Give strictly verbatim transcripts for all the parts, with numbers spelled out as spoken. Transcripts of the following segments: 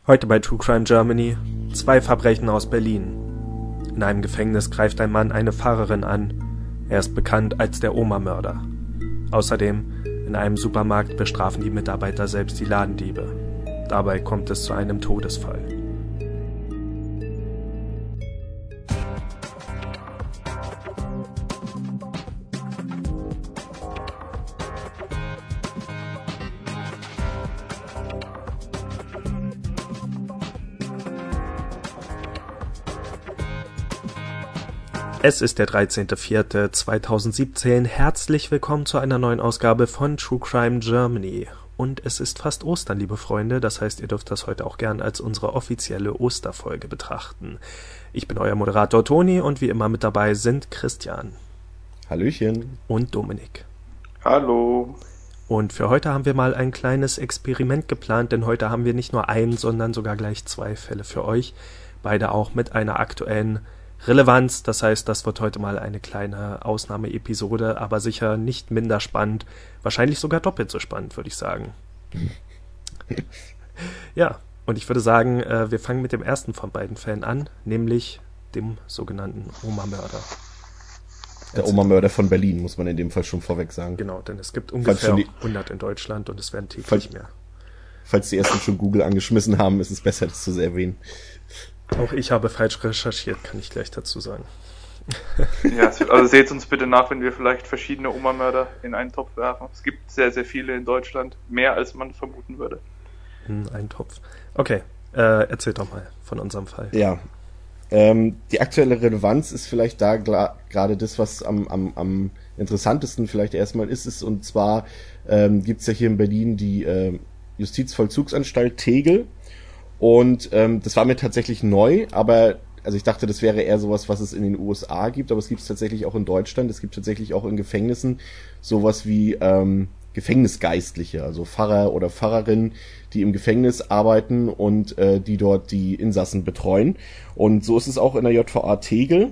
Heute bei True Crime Germany zwei Verbrechen aus Berlin. In einem Gefängnis greift ein Mann eine Fahrerin an. Er ist bekannt als der Oma-Mörder. Außerdem, in einem Supermarkt bestrafen die Mitarbeiter selbst die Ladendiebe. Dabei kommt es zu einem Todesfall. Es ist der dreizehnter vierter zweitausendsiebzehn. Herzlich willkommen zu einer neuen Ausgabe von True Crime Germany. Und es ist fast Ostern, liebe Freunde. Das heißt, ihr dürft das heute auch gern als unsere offizielle Osterfolge betrachten. Ich bin euer Moderator Toni und wie immer mit dabei sind Christian. Hallöchen. Und Dominik. Hallo. Und für heute haben wir mal ein kleines Experiment geplant, denn heute haben wir nicht nur einen, sondern sogar gleich zwei Fälle für euch. Beide auch mit einer aktuellen Relevanz, das heißt, das wird heute mal eine kleine Ausnahmeepisode, aber sicher nicht minder spannend, wahrscheinlich sogar doppelt so spannend, würde ich sagen. Ja, und ich würde sagen, wir fangen mit dem ersten von beiden Fällen an, nämlich dem sogenannten Oma-Mörder. Der Oma-Mörder von Berlin, muss man in dem Fall schon vorweg sagen. Genau, denn es gibt ungefähr die, hundert in Deutschland und es werden täglich falls, mehr. Falls die ersten schon Google angeschmissen haben, ist es besser, das zu erwähnen. Auch ich habe falsch recherchiert, kann ich gleich dazu sagen. Ja, also seht uns bitte nach, wenn wir vielleicht verschiedene Oma-Mörder in einen Topf werfen. Es gibt sehr, sehr viele in Deutschland, mehr als man vermuten würde. In einen Topf. Okay, äh, erzähl doch mal von unserem Fall. Ja, ähm, die aktuelle Relevanz ist vielleicht da gra- gerade das, was am, am, am interessantesten vielleicht erstmal ist, ist und zwar ähm, gibt es ja hier in Berlin die äh, Justizvollzugsanstalt Tegel. Und ähm, das war mir tatsächlich neu, aber also ich dachte, das wäre eher sowas, was es in den U S A gibt, aber es gibt es tatsächlich auch in Deutschland. Es gibt tatsächlich auch in Gefängnissen sowas wie ähm, Gefängnisgeistliche, also Pfarrer oder Pfarrerinnen, die im Gefängnis arbeiten und äh, die dort die Insassen betreuen. Und so ist es auch in der J V A Tegel.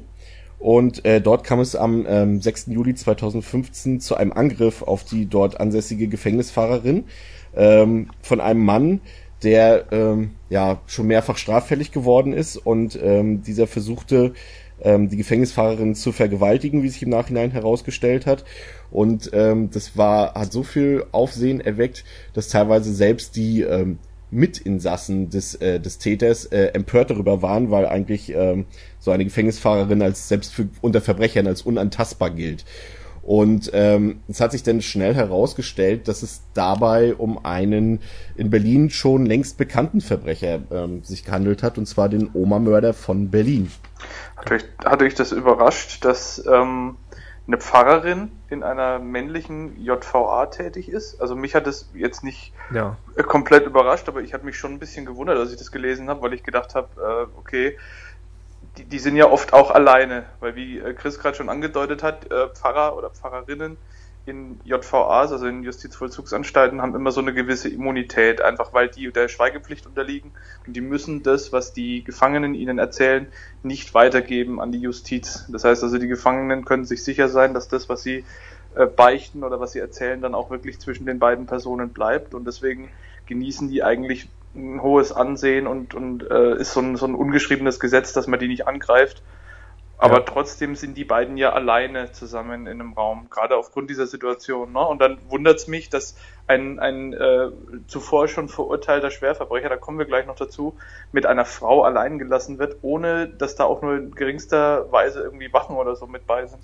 Und äh, dort kam es am ähm, sechsten Juli zweitausendfünfzehn zu einem Angriff auf die dort ansässige Gefängnispfarrerin ähm, von einem Mann, der ähm, ja schon mehrfach straffällig geworden ist und ähm, dieser versuchte, ähm, die Gefängnisfahrerin zu vergewaltigen, wie sich im Nachhinein herausgestellt hat. Und ähm, das war hat so viel Aufsehen erweckt, dass teilweise selbst die ähm, Mitinsassen des äh, des Täters äh, empört darüber waren, weil eigentlich ähm, so eine Gefängnisfahrerin als selbst für, unter Verbrechern als unantastbar gilt. Und ähm, es hat sich dann schnell herausgestellt, dass es dabei um einen in Berlin schon längst bekannten Verbrecher ähm, sich gehandelt hat, und zwar den Oma-Mörder von Berlin. Hat euch, hat euch das überrascht, dass ähm, eine Pfarrerin in einer männlichen J V A tätig ist? Also mich hat das jetzt nicht ja. komplett überrascht, aber ich habe mich schon ein bisschen gewundert, als ich das gelesen habe, weil ich gedacht habe, äh, okay, Die, die sind ja oft auch alleine, weil wie Chris gerade schon angedeutet hat, äh, Pfarrer oder Pfarrerinnen in J V As, also in Justizvollzugsanstalten, haben immer so eine gewisse Immunität, einfach weil die der Schweigepflicht unterliegen und die müssen das, was die Gefangenen ihnen erzählen, nicht weitergeben an die Justiz. Das heißt also, die Gefangenen können sich sicher sein, dass das, was sie äh, beichten oder was sie erzählen, dann auch wirklich zwischen den beiden Personen bleibt, und deswegen genießen die eigentlich ein hohes Ansehen und, und äh, ist so ein, so ein ungeschriebenes Gesetz, dass man die nicht angreift. Aber ja. Trotzdem sind die beiden ja alleine zusammen in einem Raum, gerade aufgrund dieser Situation. Ne? Und dann wundert es mich, dass ein, ein äh, zuvor schon verurteilter Schwerverbrecher, da kommen wir gleich noch dazu, mit einer Frau allein gelassen wird, ohne dass da auch nur in geringster Weise irgendwie Wachen oder so mit bei sind.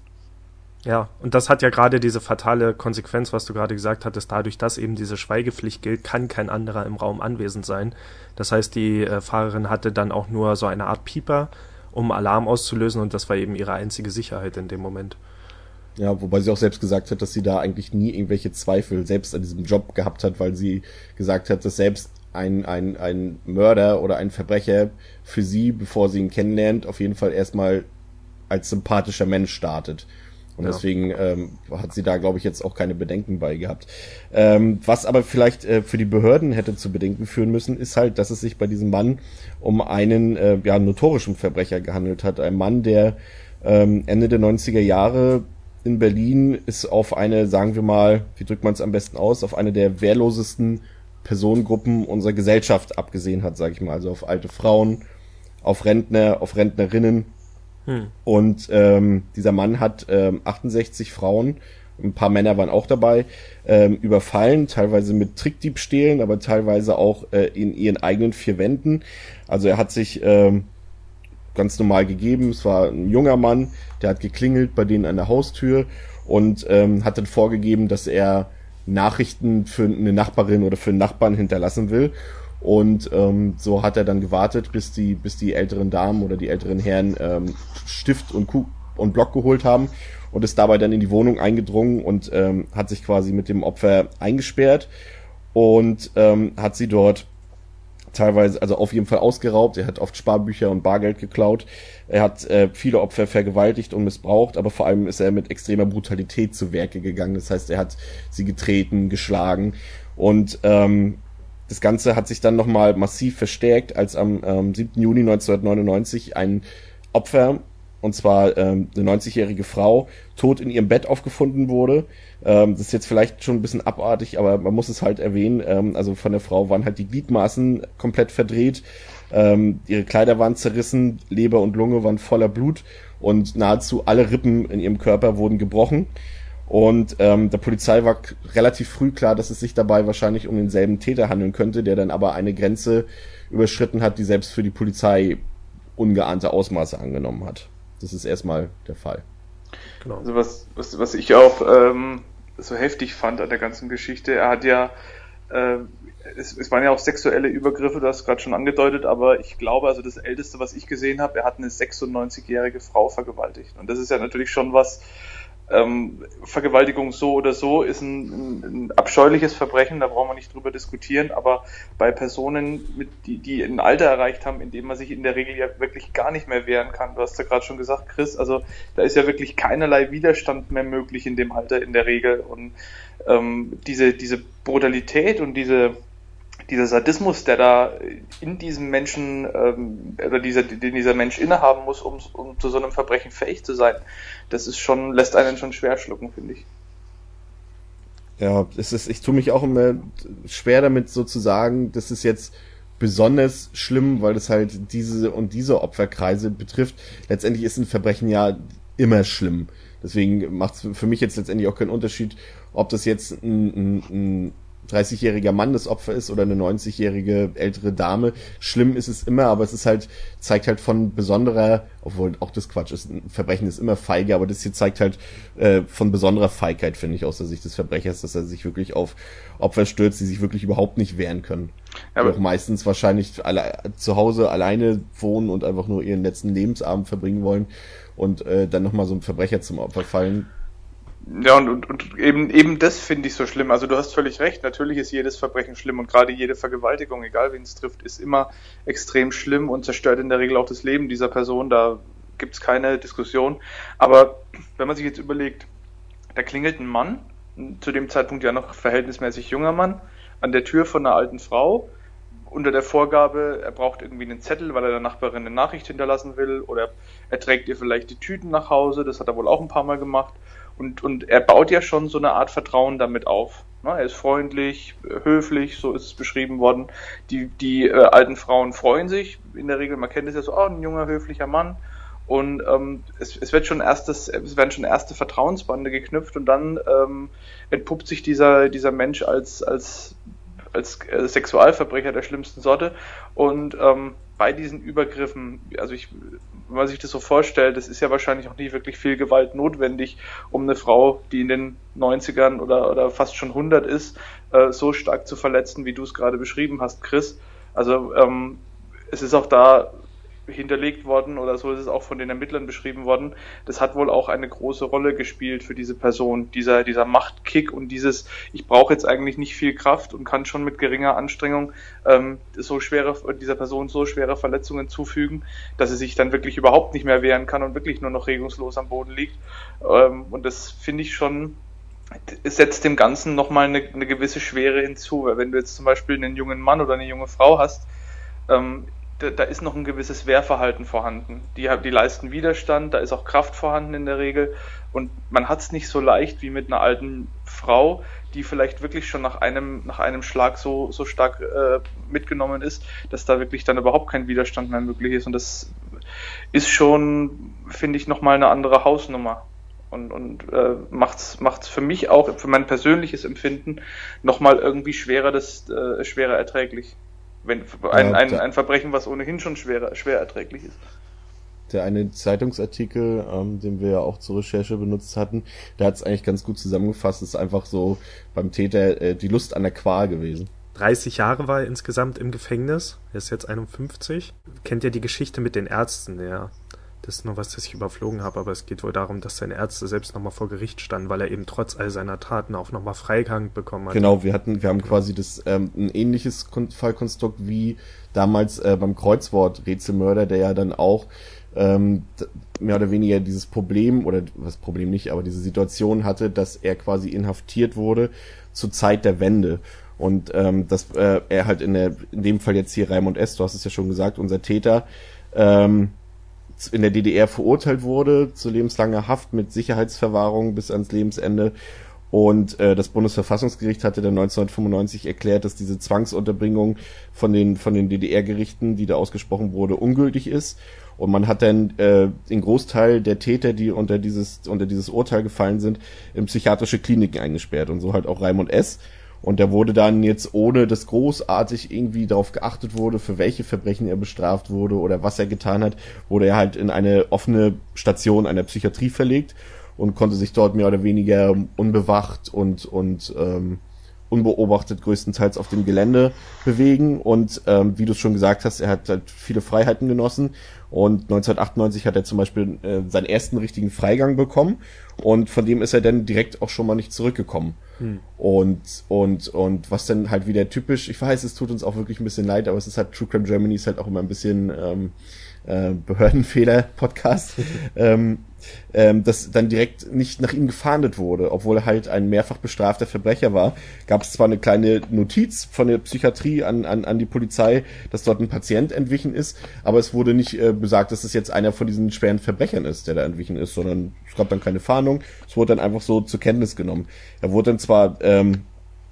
Ja, und das hat ja gerade diese fatale Konsequenz, was du gerade gesagt hattest, dadurch, dass eben diese Schweigepflicht gilt, kann kein anderer im Raum anwesend sein. Das heißt, die äh, Fahrerin hatte dann auch nur so eine Art Pieper, um Alarm auszulösen, und das war eben ihre einzige Sicherheit in dem Moment. Ja, wobei sie auch selbst gesagt hat, dass sie da eigentlich nie irgendwelche Zweifel selbst an diesem Job gehabt hat, weil sie gesagt hat, dass selbst ein, ein, ein Mörder oder ein Verbrecher für sie, bevor sie ihn kennenlernt, auf jeden Fall erstmal als sympathischer Mensch startet. Und ja. deswegen ähm, hat sie da, glaube ich, jetzt auch keine Bedenken bei gehabt. Ähm, was aber vielleicht äh, für die Behörden hätte zu Bedenken führen müssen, ist halt, dass es sich bei diesem Mann um einen äh, ja, notorischen Verbrecher gehandelt hat. Ein Mann, der ähm, Ende der neunziger Jahre in Berlin ist auf eine, sagen wir mal, wie drückt man es am besten aus, auf eine der wehrlosesten Personengruppen unserer Gesellschaft abgesehen hat, sage ich mal. Also auf alte Frauen, auf Rentner, auf Rentnerinnen. Hm. Und ähm, dieser Mann hat ähm, achtundsechzig Frauen, ein paar Männer waren auch dabei, ähm, überfallen, teilweise mit Trickdiebstählen, aber teilweise auch äh, in ihren eigenen vier Wänden. Also er hat sich ähm, ganz normal gegeben. Es war ein junger Mann, der hat geklingelt bei denen an der Haustür und ähm, hat dann vorgegeben, dass er Nachrichten für eine Nachbarin oder für einen Nachbarn hinterlassen will. Und ähm, so hat er dann gewartet, bis die bis die älteren Damen oder die älteren Herren ähm, Stift und Kuh und Block geholt haben und ist dabei dann in die Wohnung eingedrungen und ähm, hat sich quasi mit dem Opfer eingesperrt und ähm, hat sie dort teilweise, also auf jeden Fall ausgeraubt. Er hat oft Sparbücher und Bargeld geklaut. Er hat äh, viele Opfer vergewaltigt und missbraucht, aber vor allem ist er mit extremer Brutalität zu Werke gegangen. Das heißt, er hat sie getreten, geschlagen und ähm, das Ganze hat sich dann nochmal massiv verstärkt, als am ähm, siebten Juni neunzehnhundertneunundneunzig ein Opfer, und zwar ähm, eine neunzigjährige Frau, tot in ihrem Bett aufgefunden wurde. Ähm, das ist jetzt vielleicht schon ein bisschen abartig, aber man muss es halt erwähnen. Ähm, also von der Frau waren halt die Gliedmaßen komplett verdreht, ähm, ihre Kleider waren zerrissen, Leber und Lunge waren voller Blut und nahezu alle Rippen in ihrem Körper wurden gebrochen. Und ähm, der Polizei war k- relativ früh klar, dass es sich dabei wahrscheinlich um denselben Täter handeln könnte, der dann aber eine Grenze überschritten hat, die selbst für die Polizei ungeahnte Ausmaße angenommen hat. Das ist erstmal der Fall. Genau. Also was, was, was ich auch ähm, so heftig fand an der ganzen Geschichte, er hat ja, äh, es, es waren ja auch sexuelle Übergriffe, du hast es gerade schon angedeutet, aber ich glaube, also das Älteste, was ich gesehen habe, er hat eine sechsundneunzigjährige Frau vergewaltigt. Und das ist ja natürlich schon was, Ähm, Vergewaltigung so oder so ist ein, ein, ein abscheuliches Verbrechen, da brauchen wir nicht drüber diskutieren, aber bei Personen, mit, die, die ein Alter erreicht haben, in dem man sich in der Regel ja wirklich gar nicht mehr wehren kann, du hast ja gerade schon gesagt, Chris, also da ist ja wirklich keinerlei Widerstand mehr möglich in dem Alter in der Regel und ähm, diese, diese Brutalität und diese dieser Sadismus, der da in diesem Menschen ähm, oder dieser, den dieser Mensch innehaben muss, um, um zu so einem Verbrechen fähig zu sein, das ist schon, lässt einen schon schwer schlucken, finde ich. Ja, es ist, ich tue mich auch immer schwer damit so zu sagen, das ist jetzt besonders schlimm, weil das halt diese und diese Opferkreise betrifft. Letztendlich ist ein Verbrechen ja immer schlimm. Deswegen macht es für mich jetzt letztendlich auch keinen Unterschied, ob das jetzt ein, ein, ein dreißigjähriger Mann das Opfer ist oder eine neunzigjährige ältere Dame. Schlimm ist es immer, aber es ist halt, zeigt halt von besonderer, obwohl auch das Quatsch ist, ein Verbrechen ist immer feige, aber das hier zeigt halt äh, von besonderer Feigheit, finde ich, aus der Sicht des Verbrechers, dass er sich wirklich auf Opfer stürzt, die sich wirklich überhaupt nicht wehren können. Ja, die auch meistens wahrscheinlich alle zu Hause alleine wohnen und einfach nur ihren letzten Lebensabend verbringen wollen und äh, dann nochmal so einem Verbrecher zum Opfer fallen. Ja, und, und, und eben, eben das finde ich so schlimm. Also du hast völlig recht, natürlich ist jedes Verbrechen schlimm und gerade jede Vergewaltigung, egal wen es trifft, ist immer extrem schlimm und zerstört in der Regel auch das Leben dieser Person, da gibt es keine Diskussion. Aber wenn man sich jetzt überlegt, da klingelt ein Mann, zu dem Zeitpunkt ja noch verhältnismäßig junger Mann, an der Tür von einer alten Frau, unter der Vorgabe, er braucht irgendwie einen Zettel, weil er der Nachbarin eine Nachricht hinterlassen will oder er trägt ihr vielleicht die Tüten nach Hause, das hat er wohl auch ein paar Mal gemacht. Und, und er baut ja schon so eine Art Vertrauen damit auf. Na, er ist freundlich, höflich, so ist es beschrieben worden. Die, die äh, alten Frauen freuen sich, in der Regel, man kennt es ja so, oh, ein junger, höflicher Mann. Und ähm, es, es wird schon erstes, es werden schon erste Vertrauensbande geknüpft und dann ähm, entpuppt sich dieser, dieser Mensch als, als, als äh, Sexualverbrecher der schlimmsten Sorte. Und ähm, bei diesen Übergriffen, also ich, wenn man sich das so vorstellt, das ist ja wahrscheinlich auch nicht wirklich viel Gewalt notwendig, um eine Frau, die in den neunzigern oder, oder fast schon hundert ist, äh, so stark zu verletzen, wie du es gerade beschrieben hast, Chris. Also ähm, es ist auch da hinterlegt worden oder so ist es auch von den Ermittlern beschrieben worden. Das hat wohl auch eine große Rolle gespielt für diese Person, dieser dieser Machtkick und dieses, ich brauche jetzt eigentlich nicht viel Kraft und kann schon mit geringer Anstrengung ähm, so schwere dieser Person so schwere Verletzungen zufügen, dass sie sich dann wirklich überhaupt nicht mehr wehren kann und wirklich nur noch regungslos am Boden liegt. Ähm, und das finde ich schon, es setzt dem Ganzen nochmal eine, eine gewisse Schwere hinzu, weil wenn du jetzt zum Beispiel einen jungen Mann oder eine junge Frau hast, ähm, da ist noch ein gewisses Wehrverhalten vorhanden. Die, die leisten Widerstand, da ist auch Kraft vorhanden in der Regel und man hat es nicht so leicht wie mit einer alten Frau, die vielleicht wirklich schon nach einem, nach einem Schlag so, so stark äh, mitgenommen ist, dass da wirklich dann überhaupt kein Widerstand mehr möglich ist. Und das ist schon, finde ich, nochmal eine andere Hausnummer. Und, und äh, macht's, macht's für mich auch, für mein persönliches Empfinden, nochmal irgendwie schwerer, das, äh, schwerer erträglich. Wenn ein, ein, ein Verbrechen, was ohnehin schon schwer, schwer erträglich ist. Der eine Zeitungsartikel, ähm, den wir ja auch zur Recherche benutzt hatten, der hat es eigentlich ganz gut zusammengefasst. Es ist einfach so beim Täter äh, die Lust an der Qual gewesen. dreißig Jahre war er insgesamt im Gefängnis. Er ist jetzt einundfünfzig. Kennt ja die Geschichte mit den Ärzten, ja. Das ist nur was, das ich überflogen habe, aber es geht wohl darum, dass seine Ärzte selbst nochmal vor Gericht standen, weil er eben trotz all seiner Taten auch nochmal Freigang bekommen hat. Genau, wir hatten, wir haben quasi das ähm, ein ähnliches Fallkonstrukt wie damals äh, beim Kreuzwort-Rätselmörder, der ja dann auch ähm, mehr oder weniger dieses Problem, oder was Problem nicht, aber diese Situation hatte, dass er quasi inhaftiert wurde zur Zeit der Wende. Und ähm, dass äh, er halt in der, in dem Fall jetzt hier Raimund S., du hast es ja schon gesagt, unser Täter, ähm, in der D D R verurteilt wurde zu lebenslanger Haft mit Sicherheitsverwahrung bis ans Lebensende. Und äh, das Bundesverfassungsgericht hatte dann neunzehnhundertfünfundneunzig erklärt, dass diese Zwangsunterbringung von den von den D D R-Gerichten, die da ausgesprochen wurde, ungültig ist. Und man hat dann äh, den Großteil der Täter, die unter dieses unter dieses Urteil gefallen sind, in psychiatrische Kliniken eingesperrt. Und so halt auch Raimund S. Und der wurde dann jetzt, ohne dass großartig irgendwie darauf geachtet wurde, für welche Verbrechen er bestraft wurde oder was er getan hat, wurde er halt in eine offene Station einer Psychiatrie verlegt und konnte sich dort mehr oder weniger unbewacht und und ähm, unbeobachtet größtenteils auf dem Gelände bewegen. Und ähm, wie du es schon gesagt hast, er hat halt viele Freiheiten genossen. Und neunzehnhundertachtundneunzig hat er zum Beispiel äh, seinen ersten richtigen Freigang bekommen. Und von dem ist er dann direkt auch schon mal nicht zurückgekommen. Hm. Und, und, und was dann halt wieder typisch, ich weiß, es tut uns auch wirklich ein bisschen leid, aber es ist halt, True Crime Germany ist halt auch immer ein bisschen ähm, äh, Behördenfehler-Podcast, ähm, ähm, dass dann direkt nicht nach ihm gefahndet wurde, obwohl er halt ein mehrfach bestrafter Verbrecher war. Gab es zwar eine kleine Notiz von der Psychiatrie an, an, an die Polizei, dass dort ein Patient entwichen ist, aber es wurde nicht äh, besagt, dass es jetzt einer von diesen schweren Verbrechern ist, der da entwichen ist, sondern es gab dann keine Fahndung, es wurde dann einfach so zur Kenntnis genommen. Er wurde dann zwar ähm,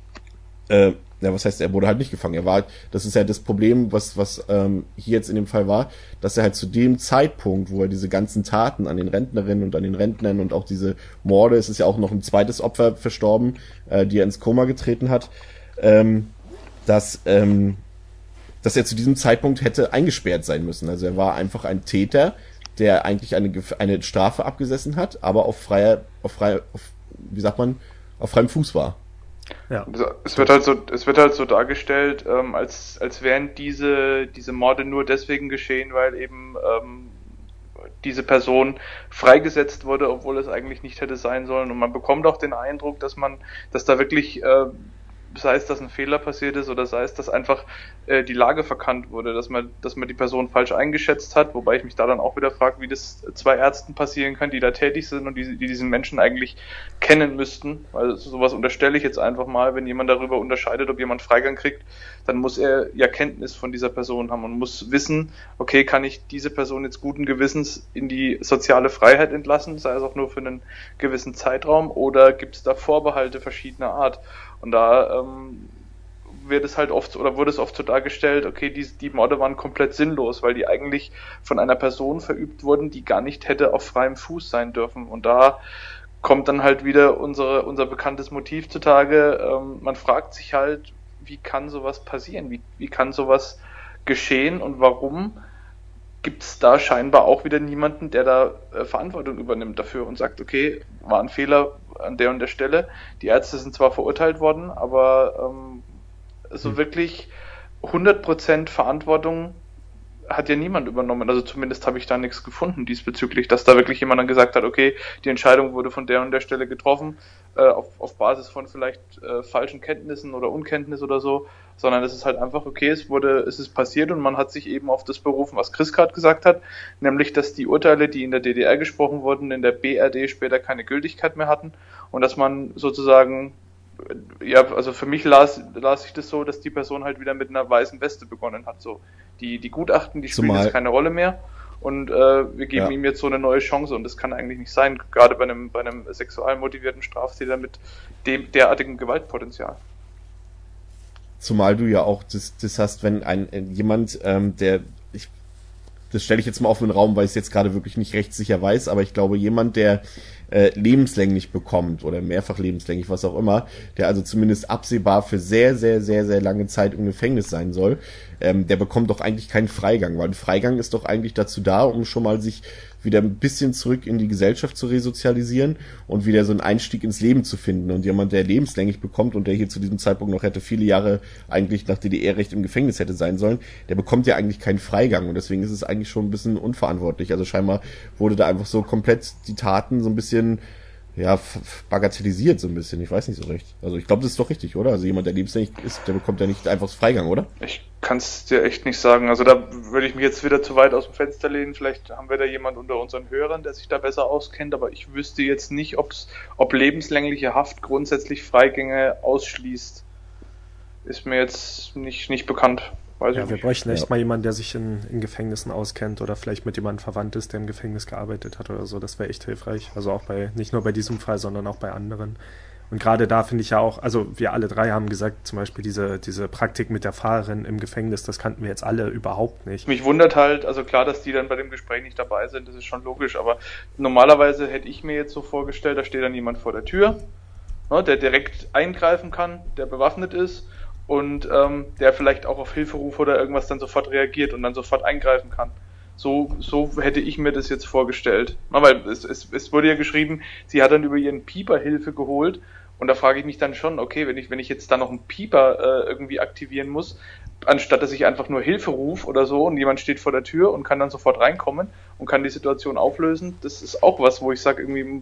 äh, ja, was heißt, er wurde halt nicht gefangen. Er war, das ist ja das Problem, was was ähm, hier jetzt in dem Fall war, dass er halt zu dem Zeitpunkt, wo er diese ganzen Taten an den Rentnerinnen und an den Rentnern und auch diese Morde, es ist ja auch noch ein zweites Opfer verstorben, äh, die er ins Koma getreten hat, ähm, dass ähm, dass er zu diesem Zeitpunkt hätte eingesperrt sein müssen. Also er war einfach ein Täter, der eigentlich eine eine Strafe abgesessen hat, aber auf freier, auf freier, auf, wie sagt man, auf freiem Fuß war. Ja. Es wird halt so, es wird halt so dargestellt, ähm, als, als wären diese, diese Morde nur deswegen geschehen, weil eben, ähm, diese Person freigesetzt wurde, obwohl es eigentlich nicht hätte sein sollen. Und man bekommt auch den Eindruck, dass man, dass da wirklich, äh, sei es, dass ein Fehler passiert ist oder sei es, dass einfach äh, die Lage verkannt wurde, dass man, dass man die Person falsch eingeschätzt hat, wobei ich mich da dann auch wieder frage, wie das zwei Ärzten passieren kann, die da tätig sind und die, die diesen Menschen eigentlich kennen müssten, weil sowas unterstelle ich jetzt einfach mal, wenn jemand darüber unterscheidet, ob jemand Freigang kriegt, dann muss er ja Kenntnis von dieser Person haben und muss wissen, okay, kann ich diese Person jetzt guten Gewissens in die soziale Freiheit entlassen, sei es auch nur für einen gewissen Zeitraum, oder gibt es da Vorbehalte verschiedener Art? Und da ähm, wird es halt oft oder wurde es oft so dargestellt, okay, die, die Morde waren komplett sinnlos, weil die eigentlich von einer Person verübt wurden, die gar nicht hätte auf freiem Fuß sein dürfen. Und da kommt dann halt wieder unsere, unser bekanntes Motiv zutage. Ähm, man fragt sich halt, wie kann sowas passieren? Wie, wie kann sowas geschehen und warum gibt es da scheinbar auch wieder niemanden, der da äh, Verantwortung übernimmt dafür und sagt, okay, war ein Fehler an der und der Stelle. Die Ärzte sind zwar verurteilt worden, aber ähm, so wirklich hundert Prozent Verantwortung hat ja niemand übernommen. Also zumindest habe ich da nichts gefunden diesbezüglich, dass da wirklich jemand dann gesagt hat, okay, die Entscheidung wurde von der und der Stelle getroffen, äh, auf, auf Basis von vielleicht äh, falschen Kenntnissen oder Unkenntnis oder so, sondern es ist halt einfach, okay, es wurde, es ist passiert und man hat sich eben auf das berufen, was Chris gerade gesagt hat, nämlich, dass die Urteile, die in der D D R gesprochen wurden, in der B R D später keine Gültigkeit mehr hatten und dass man sozusagen, ja, also für mich las, las ich das so, dass die Person halt wieder mit einer weißen Weste begonnen hat, so. Die, die Guten, die spielen Zumal jetzt keine Rolle mehr und äh, wir geben ja. ihm jetzt so eine neue Chance und das kann eigentlich nicht sein, gerade bei einem, bei einem sexual motivierten Straftäter mit dem derartigem Gewaltpotenzial. Zumal du ja auch das, das hast, wenn ein, ein jemand, ähm, der, ich, das stelle ich jetzt mal auf den Raum, weil ich es jetzt gerade wirklich nicht rechtssicher weiß, aber ich glaube, jemand, der äh, lebenslänglich bekommt oder mehrfach lebenslänglich, was auch immer, der also zumindest absehbar für sehr, sehr, sehr, sehr lange Zeit im Gefängnis sein soll, ähm, der bekommt doch eigentlich keinen Freigang, weil ein Freigang ist doch eigentlich dazu da, um schon mal sich wieder ein bisschen zurück in die Gesellschaft zu resozialisieren und wieder so einen Einstieg ins Leben zu finden. Und jemand, der lebenslänglich bekommt und der hier zu diesem Zeitpunkt noch hätte viele Jahre eigentlich nach D D R-Recht im Gefängnis hätte sein sollen, der bekommt ja eigentlich keinen Freigang. Und deswegen ist es eigentlich schon ein bisschen unverantwortlich. Also scheinbar wurde da einfach so komplett die Taten so ein bisschen ja, bagatellisiert so ein bisschen. Ich weiß nicht so recht. Also ich glaube, das ist doch richtig, oder? Also jemand, der lebenslänglich ist, der bekommt ja nicht einfach das Freigang, oder? Ich kann es dir echt nicht sagen. Also da würde ich mich jetzt wieder zu weit aus dem Fenster lehnen. Vielleicht haben wir da jemand unter unseren Hörern, der sich da besser auskennt, aber ich wüsste jetzt nicht, ob's, ob lebenslängliche Haft grundsätzlich Freigänge ausschließt. Ist mir jetzt nicht, nicht bekannt. Weiß ja, ich wir nicht. bräuchten echt Ja. mal jemanden, der sich in, in Gefängnissen auskennt oder vielleicht mit jemandem verwandt ist, der im Gefängnis gearbeitet hat oder so. Das wäre echt hilfreich. Also auch bei, nicht nur bei diesem Fall, sondern auch bei anderen. Und gerade da finde ich ja auch, also wir alle drei haben gesagt, zum Beispiel diese, diese Praktik mit der Fahrerin im Gefängnis, das kannten wir jetzt alle überhaupt nicht. Mich wundert halt, also klar, dass die dann bei dem Gespräch nicht dabei sind, das ist schon logisch, aber normalerweise hätte ich mir jetzt so vorgestellt, da steht dann jemand vor der Tür, ne, der direkt eingreifen kann, der bewaffnet ist und ähm, der vielleicht auch auf Hilferuf oder irgendwas dann sofort reagiert und dann sofort eingreifen kann. So, so hätte ich mir das jetzt vorgestellt. Na, weil es, es, es wurde ja geschrieben, sie hat dann über ihren Pieper Hilfe geholt und da frage ich mich dann schon, okay, wenn ich, wenn ich jetzt da noch einen Pieper äh, irgendwie aktivieren muss, anstatt dass ich einfach nur Hilfe rufe oder so und jemand steht vor der Tür und kann dann sofort reinkommen und kann die Situation auflösen, das ist auch was, wo ich sage, irgendwie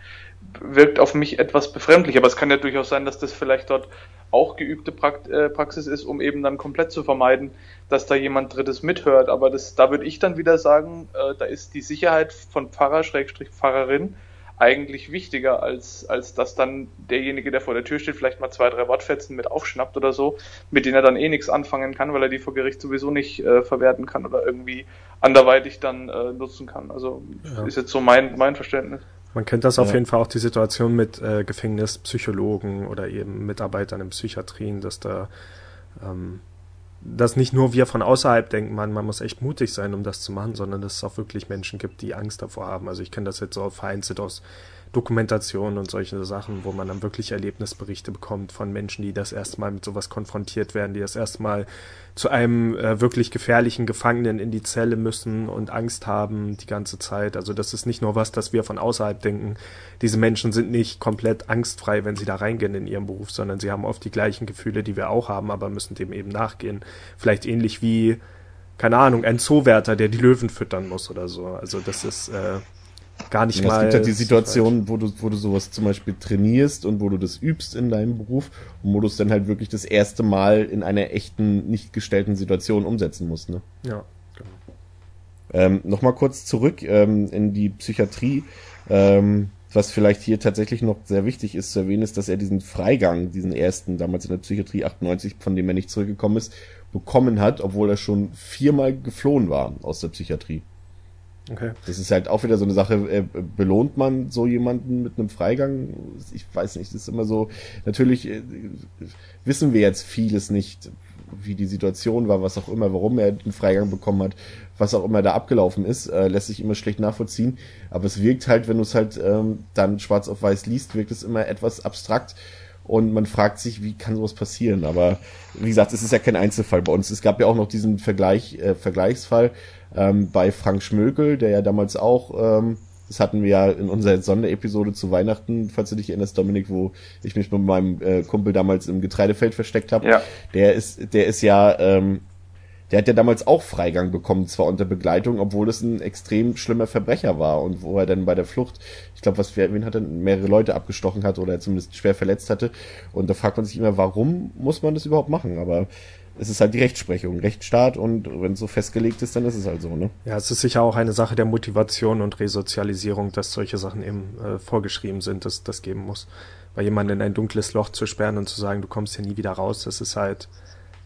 wirkt auf mich etwas befremdlich, aber es kann ja durchaus sein, dass das vielleicht dort auch geübte Praxis ist, um eben dann komplett zu vermeiden, dass da jemand Drittes mithört, aber das, da würde ich dann wieder sagen, äh, da ist die Sicherheit von Pfarrer, Schrägstrich Pfarrerin eigentlich wichtiger, als, als dass dann derjenige, der vor der Tür steht, vielleicht mal zwei, drei Wortfetzen mit aufschnappt oder so, mit denen er dann eh nichts anfangen kann, weil er die vor Gericht sowieso nicht äh, verwerten kann oder irgendwie anderweitig dann äh, nutzen kann. Also ja. Ist jetzt so mein, mein Verständnis. Man kennt das auf Ja. jeden Fall auch, die Situation mit äh, Gefängnispsychologen oder eben Mitarbeitern in Psychiatrien, dass da ähm, dass nicht nur wir von außerhalb denken, man, man muss echt mutig sein, um das zu machen, sondern dass es auch wirklich Menschen gibt, die Angst davor haben. Also ich kenne das jetzt so vereinzelt aus Dokumentationen und solche Sachen, wo man dann wirklich Erlebnisberichte bekommt von Menschen, die das erste Mal mit sowas konfrontiert werden, die das erste Mal zu einem äh, wirklich gefährlichen Gefangenen in die Zelle müssen und Angst haben die ganze Zeit. Also das ist nicht nur was, das wir von außerhalb denken. Diese Menschen sind nicht komplett angstfrei, wenn sie da reingehen in ihrem Beruf, sondern sie haben oft die gleichen Gefühle, die wir auch haben, aber müssen dem eben nachgehen. Vielleicht ähnlich wie, keine Ahnung, ein Zoowärter, der die Löwen füttern muss oder so. Also das ist äh, gar nicht Ja, mal... es gibt ja die so Situation, wo du, wo du sowas zum Beispiel trainierst und wo du das übst in deinem Beruf und wo du es dann halt wirklich das erste Mal in einer echten, nicht gestellten Situation umsetzen musst, ne? Ja, genau. Ähm, Nochmal kurz zurück ähm, in die Psychiatrie. Ähm, was vielleicht hier tatsächlich noch sehr wichtig ist zu erwähnen, ist, dass er diesen Freigang, diesen ersten, damals in der Psychiatrie achtundneunzig, von dem er nicht zurückgekommen ist, bekommen hat, obwohl er schon viermal geflohen war aus der Psychiatrie. Okay. Das ist halt auch wieder so eine Sache, äh, belohnt man so jemanden mit einem Freigang? Ich weiß nicht, das ist immer so, natürlich äh, wissen wir jetzt vieles nicht, wie die Situation war, was auch immer, warum er einen Freigang bekommen hat, was auch immer da abgelaufen ist, äh, lässt sich immer schlecht nachvollziehen, aber es wirkt halt, wenn du es halt ähm, dann schwarz auf weiß liest, wirkt es immer etwas abstrakt und man fragt sich, wie kann sowas passieren, aber wie gesagt, es ist ja kein Einzelfall bei uns. Es gab ja auch noch diesen Vergleich, äh, Vergleichsfall ähm, bei Frank Schmökel, der ja damals auch, ähm, das hatten wir ja in unserer Sonderepisode zu Weihnachten, falls du dich erinnerst, Dominik, wo ich mich mit meinem äh, Kumpel damals im Getreidefeld versteckt habe. Ja. Der ist, der ist ja, ähm, der hat ja damals auch Freigang bekommen, zwar unter Begleitung, obwohl es ein extrem schlimmer Verbrecher war und wo er dann bei der Flucht, ich glaube, was wen hat er, mehrere Leute abgestochen hat oder zumindest schwer verletzt hatte. Und da fragt man sich immer, warum muss man das überhaupt machen? Aber es ist halt die Rechtsprechung, Rechtsstaat, und wenn es so festgelegt ist, dann ist es halt so, ne? Ja, es ist sicher auch eine Sache der Motivation und Resozialisierung, dass solche Sachen eben äh, vorgeschrieben sind, dass das geben muss. Weil jemanden in ein dunkles Loch zu sperren und zu sagen, du kommst hier nie wieder raus, das ist halt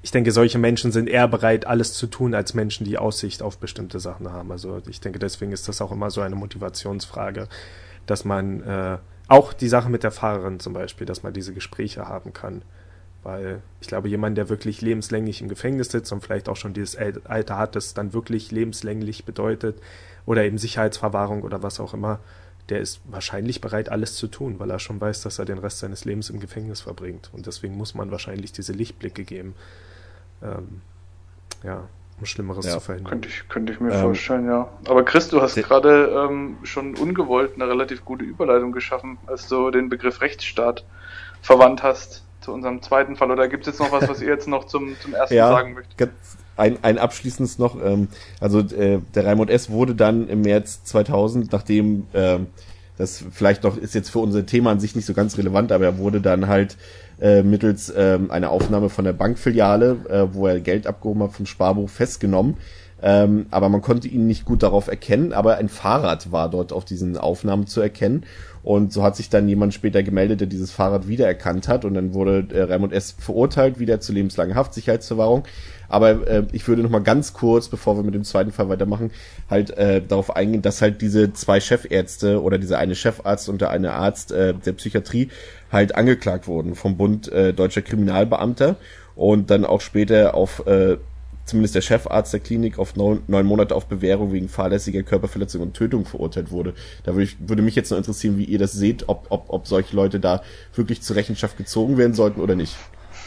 ich denke, solche Menschen sind eher bereit, alles zu tun, als Menschen, die Aussicht auf bestimmte Sachen haben. Also ich denke, deswegen ist das auch immer so eine Motivationsfrage, dass man äh, auch die Sache mit der Fahrerin zum Beispiel, dass man diese Gespräche haben kann. Weil ich glaube, jemand, der wirklich lebenslänglich im Gefängnis sitzt und vielleicht auch schon dieses Alter hat, das dann wirklich lebenslänglich bedeutet, oder eben Sicherheitsverwahrung oder was auch immer, der ist wahrscheinlich bereit, alles zu tun, weil er schon weiß, dass er den Rest seines Lebens im Gefängnis verbringt. Und deswegen muss man wahrscheinlich diese Lichtblicke geben, ähm, ja, um Schlimmeres ja, zu verhindern. Könnte ich, könnte ich mir ähm, vorstellen, ja. Aber Chris, du hast gerade ähm, schon ungewollt eine relativ gute Überleitung geschaffen, als du den Begriff Rechtsstaat verwandt hast zu unserem zweiten Fall. Oder gibt es jetzt noch was, was ihr jetzt noch zum, zum ersten ja, sagen möchtet? Ganz Ein, ein abschließendes noch, ähm, also äh, der Raimund S. wurde dann im März zweitausend, nachdem, äh, das vielleicht noch ist jetzt für unser Thema an sich nicht so ganz relevant, aber er wurde dann halt äh, mittels äh, einer Aufnahme von der Bankfiliale, äh, wo er Geld abgehoben hat vom Sparbuch, festgenommen. Ähm, aber man konnte ihn nicht gut darauf erkennen, aber ein Fahrrad war dort auf diesen Aufnahmen zu erkennen. Und so hat sich dann jemand später gemeldet, der dieses Fahrrad wiedererkannt hat. Und dann wurde äh, Raimund S. verurteilt, wieder zu lebenslanger Haft, Sicherheitsverwahrung. Aber äh, ich würde noch mal ganz kurz, bevor wir mit dem zweiten Fall weitermachen, halt äh, darauf eingehen, dass halt diese zwei Chefärzte oder dieser eine Chefarzt und der eine Arzt äh, der Psychiatrie halt angeklagt wurden vom Bund äh, Deutscher Kriminalbeamter und dann auch später auf äh, zumindest der Chefarzt der Klinik auf neun, neun Monate auf Bewährung wegen fahrlässiger Körperverletzung und Tötung verurteilt wurde. Da würde, ich, würde mich jetzt noch interessieren, wie ihr das seht, ob, ob, ob solche Leute da wirklich zur Rechenschaft gezogen werden sollten oder nicht.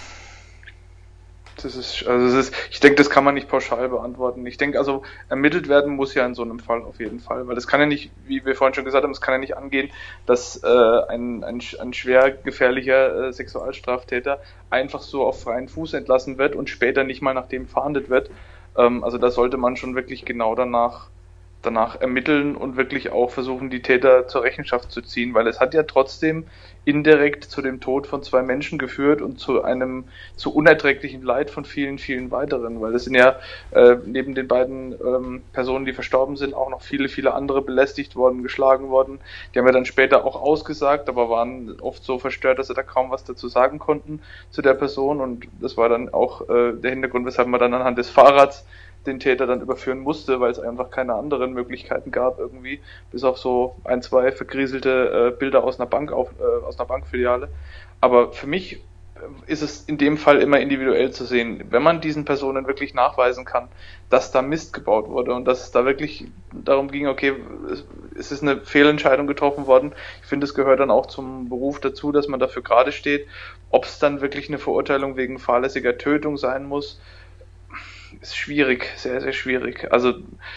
Das ist, also es ist, ich denke, das kann man nicht pauschal beantworten. Ich denke, also ermittelt werden muss ja in so einem Fall auf jeden Fall, weil es kann ja nicht, wie wir vorhin schon gesagt haben, es kann ja nicht angehen, dass äh, ein, ein, ein schwer gefährlicher äh, Sexualstraftäter einfach so auf freien Fuß entlassen wird und später nicht mal nach dem verhandelt wird. Ähm, also da sollte man schon wirklich genau danach danach ermitteln und wirklich auch versuchen, die Täter zur Rechenschaft zu ziehen, weil es hat ja trotzdem indirekt zu dem Tod von zwei Menschen geführt und zu einem zu unerträglichen Leid von vielen, vielen weiteren, weil es sind ja äh, neben den beiden ähm, Personen, die verstorben sind, auch noch viele, viele andere belästigt worden, geschlagen worden. Die haben ja dann später auch ausgesagt, aber waren oft so verstört, dass sie da kaum was dazu sagen konnten zu der Person und das war dann auch äh, der Hintergrund, weshalb man dann anhand des Fahrrads den Täter dann überführen musste, weil es einfach keine anderen Möglichkeiten gab irgendwie, bis auf so ein, zwei vergrieselte äh, Bilder aus einer Bank auf, äh, aus einer Bankfiliale. Aber für mich ist es in dem Fall immer individuell zu sehen, wenn man diesen Personen wirklich nachweisen kann, dass da Mist gebaut wurde und dass es da wirklich darum ging, okay, es ist eine Fehlentscheidung getroffen worden. Ich finde, es gehört dann auch zum Beruf dazu, dass man dafür gerade steht. Ob es dann wirklich eine Verurteilung wegen fahrlässiger Tötung sein muss, ist schwierig, sehr, sehr schwierig. Also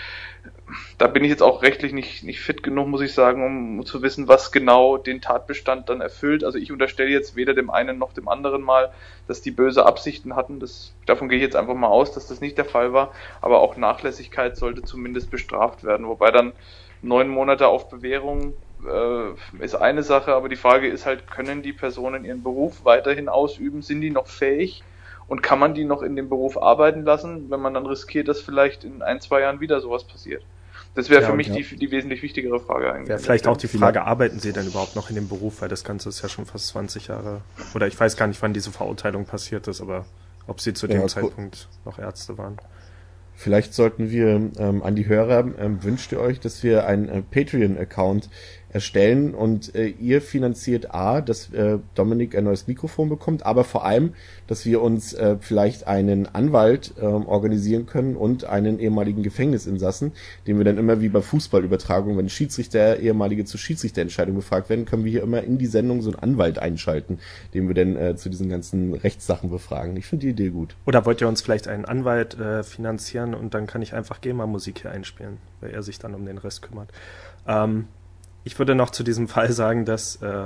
da bin ich jetzt auch rechtlich nicht, nicht fit genug, muss ich sagen, um, um zu wissen, was genau den Tatbestand dann erfüllt. Also ich unterstelle jetzt weder dem einen noch dem anderen mal, dass die böse Absichten hatten. Das, davon gehe ich jetzt einfach mal aus, dass das nicht der Fall war. Aber auch Nachlässigkeit sollte zumindest bestraft werden. Wobei dann neun Monate auf Bewährung äh, ist eine Sache, aber die Frage ist halt, können die Personen ihren Beruf weiterhin ausüben? Sind die noch fähig? Und kann man die noch in dem Beruf arbeiten lassen, wenn man dann riskiert, dass vielleicht in ein, zwei Jahren wieder sowas passiert? Das wäre ja, für mich ja. die, die wesentlich wichtigere Frage eigentlich. Wäre vielleicht auch die Frage, arbeiten Sie denn überhaupt noch in dem Beruf? Weil das Ganze ist ja schon fast zwanzig Jahre, oder ich weiß gar nicht, wann diese Verurteilung passiert ist, aber ob Sie zu dem ja, Zeitpunkt noch Ärzte waren. Vielleicht sollten wir ähm, an die Hörer, ähm, wünscht ihr euch, dass wir einen äh, Patreon-Account erstellen und äh, ihr finanziert A, dass äh, Dominik ein neues Mikrofon bekommt, aber vor allem, dass wir uns äh, vielleicht einen Anwalt äh, organisieren können und einen ehemaligen Gefängnisinsassen, den wir dann immer wie bei Fußballübertragungen, wenn Schiedsrichter, ehemalige zu Schiedsrichterentscheidungen befragt werden, können wir hier immer in die Sendung so einen Anwalt einschalten, den wir dann äh, zu diesen ganzen Rechtssachen befragen. Ich finde die Idee gut. Oder wollt ihr uns vielleicht einen Anwalt äh, finanzieren und dann kann ich einfach GEMA-Musik hier einspielen, weil er sich dann um den Rest kümmert. Ähm, Ich würde noch zu diesem Fall sagen, dass äh,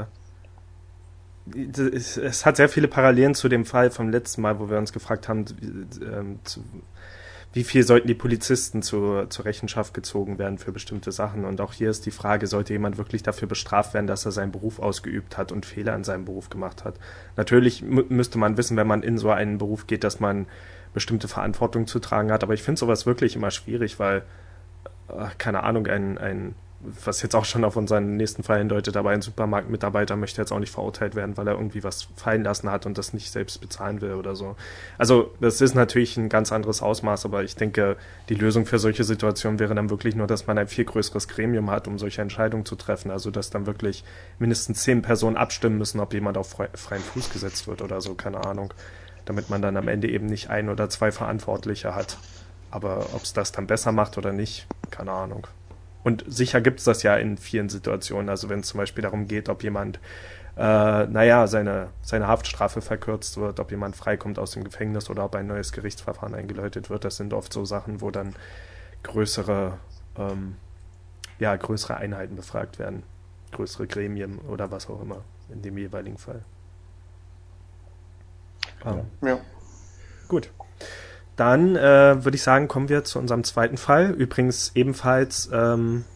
es, es hat sehr viele Parallelen zu dem Fall vom letzten Mal, wo wir uns gefragt haben, äh, zu, wie viel sollten die Polizisten zu, zur Rechenschaft gezogen werden für bestimmte Sachen. Und auch hier ist die Frage, sollte jemand wirklich dafür bestraft werden, dass er seinen Beruf ausgeübt hat und Fehler in seinem Beruf gemacht hat. Natürlich m- müsste man wissen, wenn man in so einen Beruf geht, dass man bestimmte Verantwortung zu tragen hat. Aber ich finde sowas wirklich immer schwierig, weil, äh, keine Ahnung, ein, ein was jetzt auch schon auf unseren nächsten Fall hindeutet, aber ein Supermarktmitarbeiter möchte jetzt auch nicht verurteilt werden, weil er irgendwie was fallen lassen hat und das nicht selbst bezahlen will oder so. Also das ist natürlich ein ganz anderes Ausmaß, aber ich denke, die Lösung für solche Situationen wäre dann wirklich nur, dass man ein viel größeres Gremium hat, um solche Entscheidungen zu treffen. Also dass dann wirklich mindestens zehn Personen abstimmen müssen, ob jemand auf frei, freien Fuß gesetzt wird oder so, keine Ahnung. Damit man dann am Ende eben nicht ein oder zwei Verantwortliche hat. Aber ob es das dann besser macht oder nicht, keine Ahnung. Und sicher gibt es das ja in vielen Situationen. Also wenn es zum Beispiel darum geht, ob jemand, äh, naja, seine, seine Haftstrafe verkürzt wird, ob jemand freikommt aus dem Gefängnis oder ob ein neues Gerichtsverfahren eingeläutet wird. Das sind oft so Sachen, wo dann größere, ähm, ja, größere Einheiten befragt werden. Größere Gremien oder was auch immer in dem jeweiligen Fall. Ja. ja. Gut. Dann äh, würde ich sagen, kommen wir zu unserem zweiten Fall. Übrigens ebenfalls, ähm,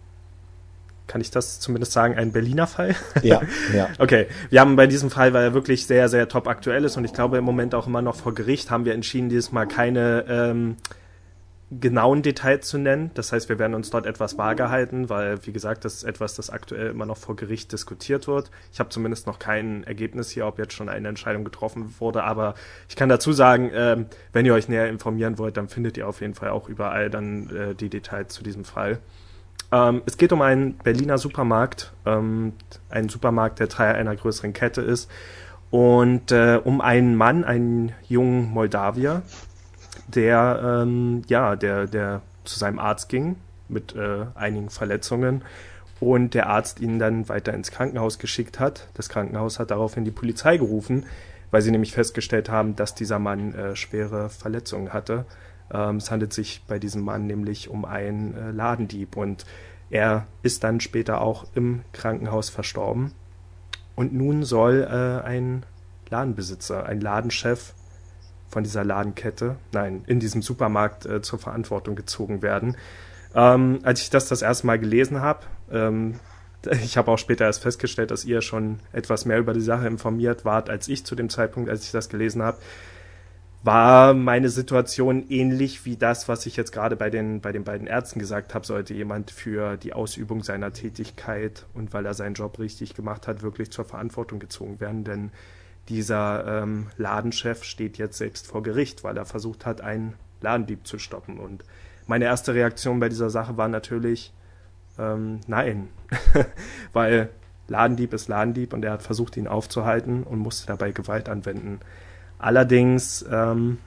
kann ich das zumindest sagen, ein Berliner Fall? Ja, ja. Okay, wir haben bei diesem Fall, weil er wirklich sehr, sehr top aktuell ist und ich glaube im Moment auch immer noch vor Gericht, haben wir entschieden, dieses Mal keine ähm, genauen Details zu nennen. Das heißt, wir werden uns dort etwas vage halten, weil, wie gesagt, das ist etwas, das aktuell immer noch vor Gericht diskutiert wird. Ich habe zumindest noch kein Ergebnis hier, ob jetzt schon eine Entscheidung getroffen wurde, aber ich kann dazu sagen, ähm, wenn ihr euch näher informieren wollt, dann findet ihr auf jeden Fall auch überall dann äh, die Details zu diesem Fall. Ähm, es geht um einen Berliner Supermarkt, ähm, einen Supermarkt, der Teil einer größeren Kette ist, und äh, um einen Mann, einen jungen Moldawier, der ähm, ja, der, der zu seinem Arzt ging mit äh, einigen Verletzungen und der Arzt ihn dann weiter ins Krankenhaus geschickt hat. Das Krankenhaus hat daraufhin die Polizei gerufen, weil sie nämlich festgestellt haben, dass dieser Mann äh, schwere Verletzungen hatte. Ähm, es handelt sich bei diesem Mann nämlich um einen äh, Ladendieb und er ist dann später auch im Krankenhaus verstorben. Und nun soll äh, ein Ladenbesitzer, ein Ladenchef von dieser Ladenkette, nein, in diesem Supermarkt äh, zur Verantwortung gezogen werden. Ähm, als ich das das erste Mal gelesen habe, ähm, ich habe auch später erst festgestellt, dass ihr schon etwas mehr über die Sache informiert wart als ich zu dem Zeitpunkt, als ich das gelesen habe, war meine Situation ähnlich wie das, was ich jetzt gerade bei den, bei den beiden Ärzten gesagt habe, sollte jemand für die Ausübung seiner Tätigkeit und weil er seinen Job richtig gemacht hat, wirklich zur Verantwortung gezogen werden, denn dieser ähm, Ladenchef steht jetzt selbst vor Gericht, weil er versucht hat, einen Ladendieb zu stoppen. Und meine erste Reaktion bei dieser Sache war natürlich, ähm, nein, weil Ladendieb ist Ladendieb und er hat versucht, ihn aufzuhalten und musste dabei Gewalt anwenden. Allerdings ähm,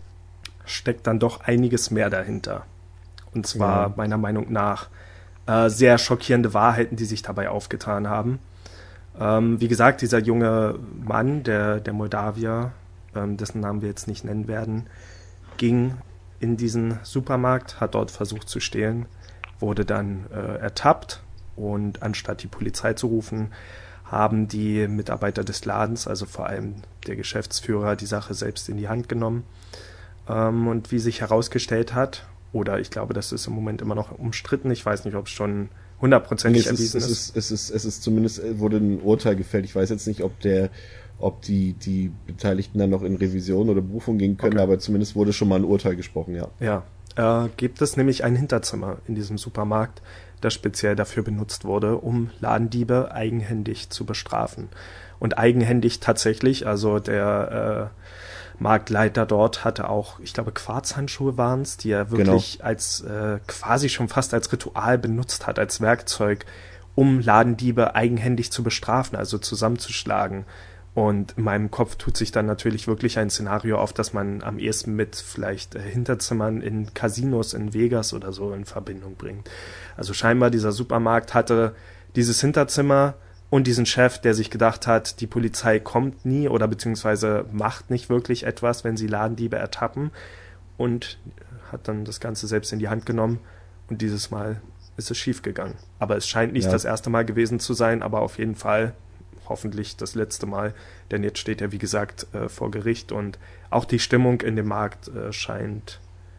steckt dann doch einiges mehr dahinter. Und zwar ja. meiner Meinung nach äh, sehr schockierende Wahrheiten, die sich dabei aufgetan haben. Ähm, wie gesagt, dieser junge Mann, der, der Moldawier, ähm, dessen Namen wir jetzt nicht nennen werden, ging in diesen Supermarkt, hat dort versucht zu stehlen, wurde dann äh, ertappt und anstatt die Polizei zu rufen, haben die Mitarbeiter des Ladens, also vor allem der Geschäftsführer, die Sache selbst in die Hand genommen. Ähm, und wie sich herausgestellt hat, oder ich glaube, das ist im Moment immer noch umstritten, ich weiß nicht, ob es schon hundertprozentig erwiesen ist. Es ist, es ist, es ist zumindest, wurde ein Urteil gefällt. Ich weiß jetzt nicht, ob der, ob die, die Beteiligten dann noch in Revision oder Berufung gehen können, okay. aber zumindest wurde schon mal ein Urteil gesprochen, ja. Ja, äh, gibt es nämlich ein Hinterzimmer in diesem Supermarkt, das speziell dafür benutzt wurde, um Ladendiebe eigenhändig zu bestrafen. Und eigenhändig tatsächlich, also der äh, Marktleiter dort hatte auch, ich glaube, Quarzhandschuhe waren es, die er wirklich genau. als äh, quasi schon fast als Ritual benutzt hat, als Werkzeug, um Ladendiebe eigenhändig zu bestrafen, also zusammenzuschlagen. Und in meinem Kopf tut sich dann natürlich wirklich ein Szenario auf, das man am ehesten mit vielleicht äh, Hinterzimmern in Casinos in Vegas oder so in Verbindung bringt. Also scheinbar dieser Supermarkt hatte dieses Hinterzimmer und diesen Chef, der sich gedacht hat, die Polizei kommt nie oder beziehungsweise macht nicht wirklich etwas, wenn sie Ladendiebe ertappen, und hat dann das Ganze selbst in die Hand genommen und dieses Mal ist es schief gegangen. Aber es scheint nicht ja. das erste Mal gewesen zu sein, aber auf jeden Fall hoffentlich das letzte Mal, denn jetzt steht er, wie gesagt, äh, vor Gericht und auch die Stimmung in dem Markt äh, scheint,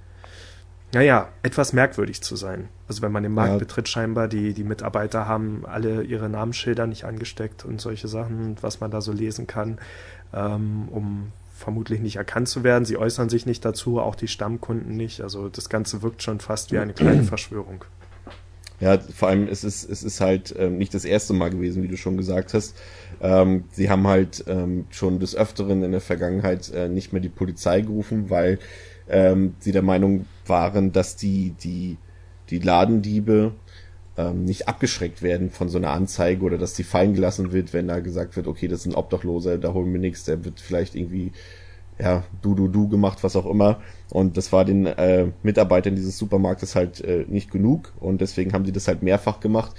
naja, etwas merkwürdig zu sein. Also wenn man den Markt ja. betritt, scheinbar, die, die Mitarbeiter haben alle ihre Namensschilder nicht angesteckt und solche Sachen, was man da so lesen kann, ähm, um vermutlich nicht erkannt zu werden. Sie äußern sich nicht dazu, auch die Stammkunden nicht. Also das Ganze wirkt schon fast wie eine kleine Verschwörung. Ja, vor allem es ist es ist halt ähm, nicht das erste Mal gewesen, wie du schon gesagt hast. Ähm, sie haben halt ähm, schon des Öfteren in der Vergangenheit äh, nicht mehr die Polizei gerufen, weil ähm, sie der Meinung waren, dass die die die Ladendiebe ähm, nicht abgeschreckt werden von so einer Anzeige oder dass die fallen gelassen wird, wenn da gesagt wird, okay, das ist ein Obdachloser, da holen wir nichts, der wird vielleicht irgendwie ja, du, du, du gemacht, was auch immer. Und das war den äh, Mitarbeitern dieses Supermarktes halt äh, nicht genug und deswegen haben sie das halt mehrfach gemacht.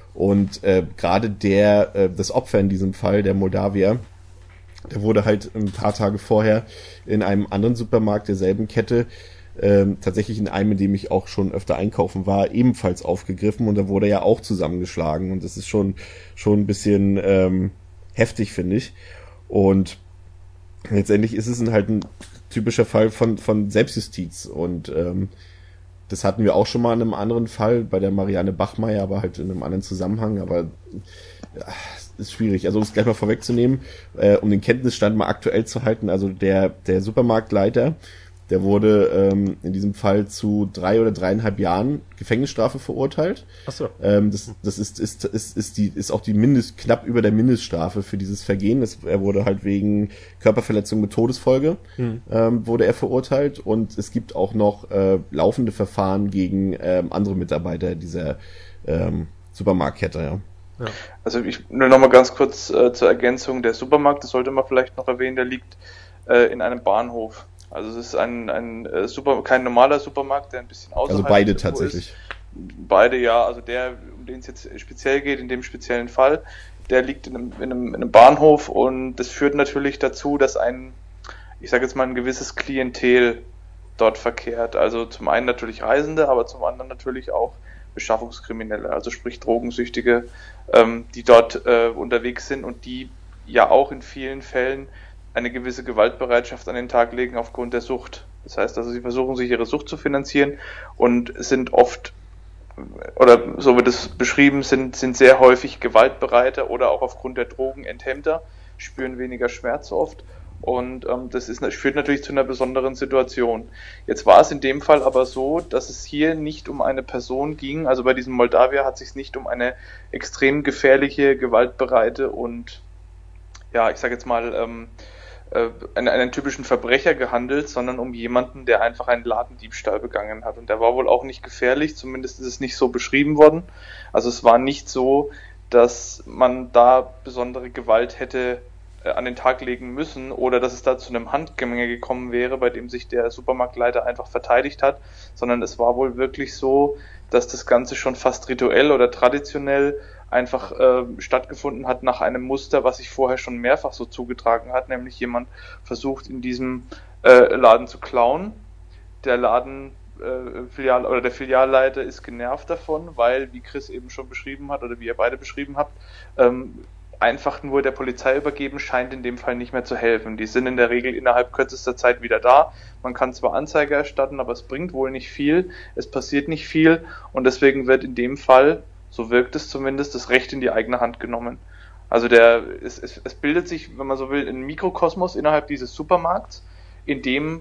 Und äh, gerade der, äh, das Opfer in diesem Fall, der Moldawier, der wurde halt ein paar Tage vorher in einem anderen Supermarkt derselben Kette, ähm, tatsächlich in einem, in dem ich auch schon öfter einkaufen war, ebenfalls aufgegriffen und da wurde er ja auch zusammengeschlagen und das ist schon, schon ein bisschen ähm, heftig, finde ich. Und letztendlich ist es halt ein typischer Fall von, von Selbstjustiz und ähm, das hatten wir auch schon mal in einem anderen Fall bei der Marianne Bachmeier, aber halt in einem anderen Zusammenhang, aber ja, ist schwierig. Also um es gleich mal vorwegzunehmen, äh, um den Kenntnisstand mal aktuell zu halten, also der, der Supermarktleiter, der wurde ähm, in diesem Fall zu drei oder dreieinhalb Jahren Gefängnisstrafe verurteilt. Ach so. Ähm, das das ist, ist, ist, ist, die, ist auch die Mindest, knapp über der Mindeststrafe für dieses Vergehen. Das, er wurde halt wegen Körperverletzung mit Todesfolge mhm. ähm, wurde er verurteilt und es gibt auch noch äh, laufende Verfahren gegen ähm, andere Mitarbeiter dieser ähm, Supermarktkette, ja. Ja. Also ich nur noch mal ganz kurz äh, zur Ergänzung, der Supermarkt, das sollte man vielleicht noch erwähnen, der liegt äh, in einem Bahnhof. Also es ist ein, ein äh, Super, kein normaler Supermarkt, der ein bisschen außerhalb Also beide tatsächlich. ist. Beide, ja. Also der, um den es jetzt speziell geht, in dem speziellen Fall, der liegt in einem, in einem, in einem Bahnhof und das führt natürlich dazu, dass ein, ich sage jetzt mal, ein gewisses Klientel dort verkehrt. Also zum einen natürlich Reisende, aber zum anderen natürlich auch Beschaffungskriminelle, also sprich Drogensüchtige, ähm, die dort äh, unterwegs sind und die ja auch in vielen Fällen eine gewisse Gewaltbereitschaft an den Tag legen aufgrund der Sucht. Das heißt also, sie versuchen sich ihre Sucht zu finanzieren und sind oft, oder so wird es beschrieben, sind, sind sehr häufig gewaltbereiter oder auch aufgrund der Drogen enthemmter, spüren weniger Schmerz oft und ähm, das ist, führt natürlich zu einer besonderen Situation. Jetzt war es in dem Fall aber so, dass es hier nicht um eine Person ging, also bei diesem Moldawier hat es sich nicht um eine extrem gefährliche, gewaltbereite und ja, ich sage jetzt mal, ähm, Einen, einen typischen Verbrecher gehandelt, sondern um jemanden, der einfach einen Ladendiebstahl begangen hat. Und der war wohl auch nicht gefährlich, zumindest ist es nicht so beschrieben worden. Also es war nicht so, dass man da besondere Gewalt hätte äh, an den Tag legen müssen oder dass es da zu einem Handgemenge gekommen wäre, bei dem sich der Supermarktleiter einfach verteidigt hat, sondern es war wohl wirklich so, dass das Ganze schon fast rituell oder traditionell einfach äh, stattgefunden hat nach einem Muster, was sich vorher schon mehrfach so zugetragen hat, nämlich jemand versucht in diesem äh, Laden zu klauen. Der Laden äh, Filial oder der Filialleiter ist genervt davon, weil, wie Chris eben schon beschrieben hat oder wie ihr beide beschrieben habt, ähm, einfach nur der Polizei übergeben scheint in dem Fall nicht mehr zu helfen. Die sind in der Regel innerhalb kürzester Zeit wieder da. Man kann zwar Anzeige erstatten, aber es bringt wohl nicht viel. Es passiert nicht viel und deswegen wird in dem Fall, so wirkt es zumindest, das Recht in die eigene Hand genommen. Also der, es, es, es bildet sich, wenn man so will, ein Mikrokosmos innerhalb dieses Supermarkts, in dem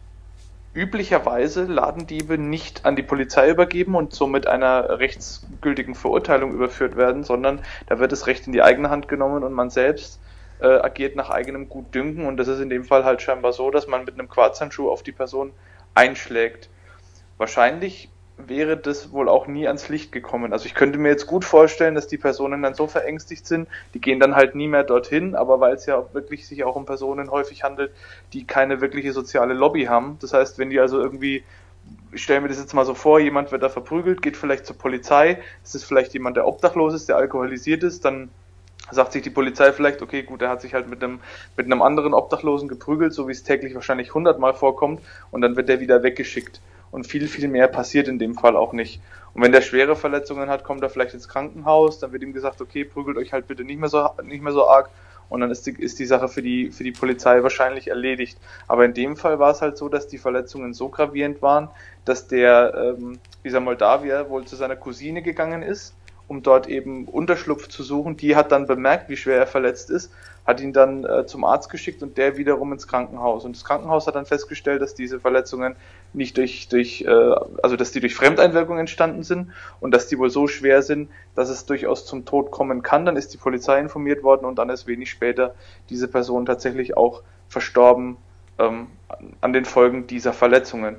üblicherweise Ladendiebe nicht an die Polizei übergeben und somit einer rechtsgültigen Verurteilung überführt werden, sondern da wird das Recht in die eigene Hand genommen und man selbst äh, agiert nach eigenem Gutdünken und das ist in dem Fall halt scheinbar so, dass man mit einem Quarzhandschuh auf die Person einschlägt. Wahrscheinlich wäre das wohl auch nie ans Licht gekommen. Also ich könnte mir jetzt gut vorstellen, dass die Personen dann so verängstigt sind, die gehen dann halt nie mehr dorthin, aber weil es ja wirklich sich auch um Personen häufig handelt, die keine wirkliche soziale Lobby haben. Das heißt, wenn die also irgendwie, ich stelle mir das jetzt mal so vor, jemand wird da verprügelt, geht vielleicht zur Polizei, es ist vielleicht jemand, der obdachlos ist, der alkoholisiert ist, dann sagt sich die Polizei vielleicht, okay, gut, er hat sich halt mit einem mit einem anderen Obdachlosen geprügelt, so wie es täglich wahrscheinlich hundertmal vorkommt, und dann wird der wieder weggeschickt. Und viel, viel mehr passiert in dem Fall auch nicht. Und wenn der schwere Verletzungen hat, kommt er vielleicht ins Krankenhaus, dann wird ihm gesagt, okay, prügelt euch halt bitte nicht mehr so nicht mehr so arg, und dann ist die, ist die Sache für die für die Polizei wahrscheinlich erledigt. Aber in dem Fall war es halt so, dass die Verletzungen so gravierend waren, dass der ähm, dieser Moldawier wohl zu seiner Cousine gegangen ist um dort eben Unterschlupf zu suchen. Die hat dann bemerkt, wie schwer er verletzt ist, hat ihn dann äh, zum Arzt geschickt und der wiederum ins Krankenhaus. Und das Krankenhaus hat dann festgestellt, dass diese Verletzungen nicht durch, durch äh, also dass die durch Fremdeinwirkung entstanden sind und dass die wohl so schwer sind, dass es durchaus zum Tod kommen kann. Dann ist die Polizei informiert worden und dann ist wenig später diese Person tatsächlich auch verstorben ähm, an den Folgen dieser Verletzungen.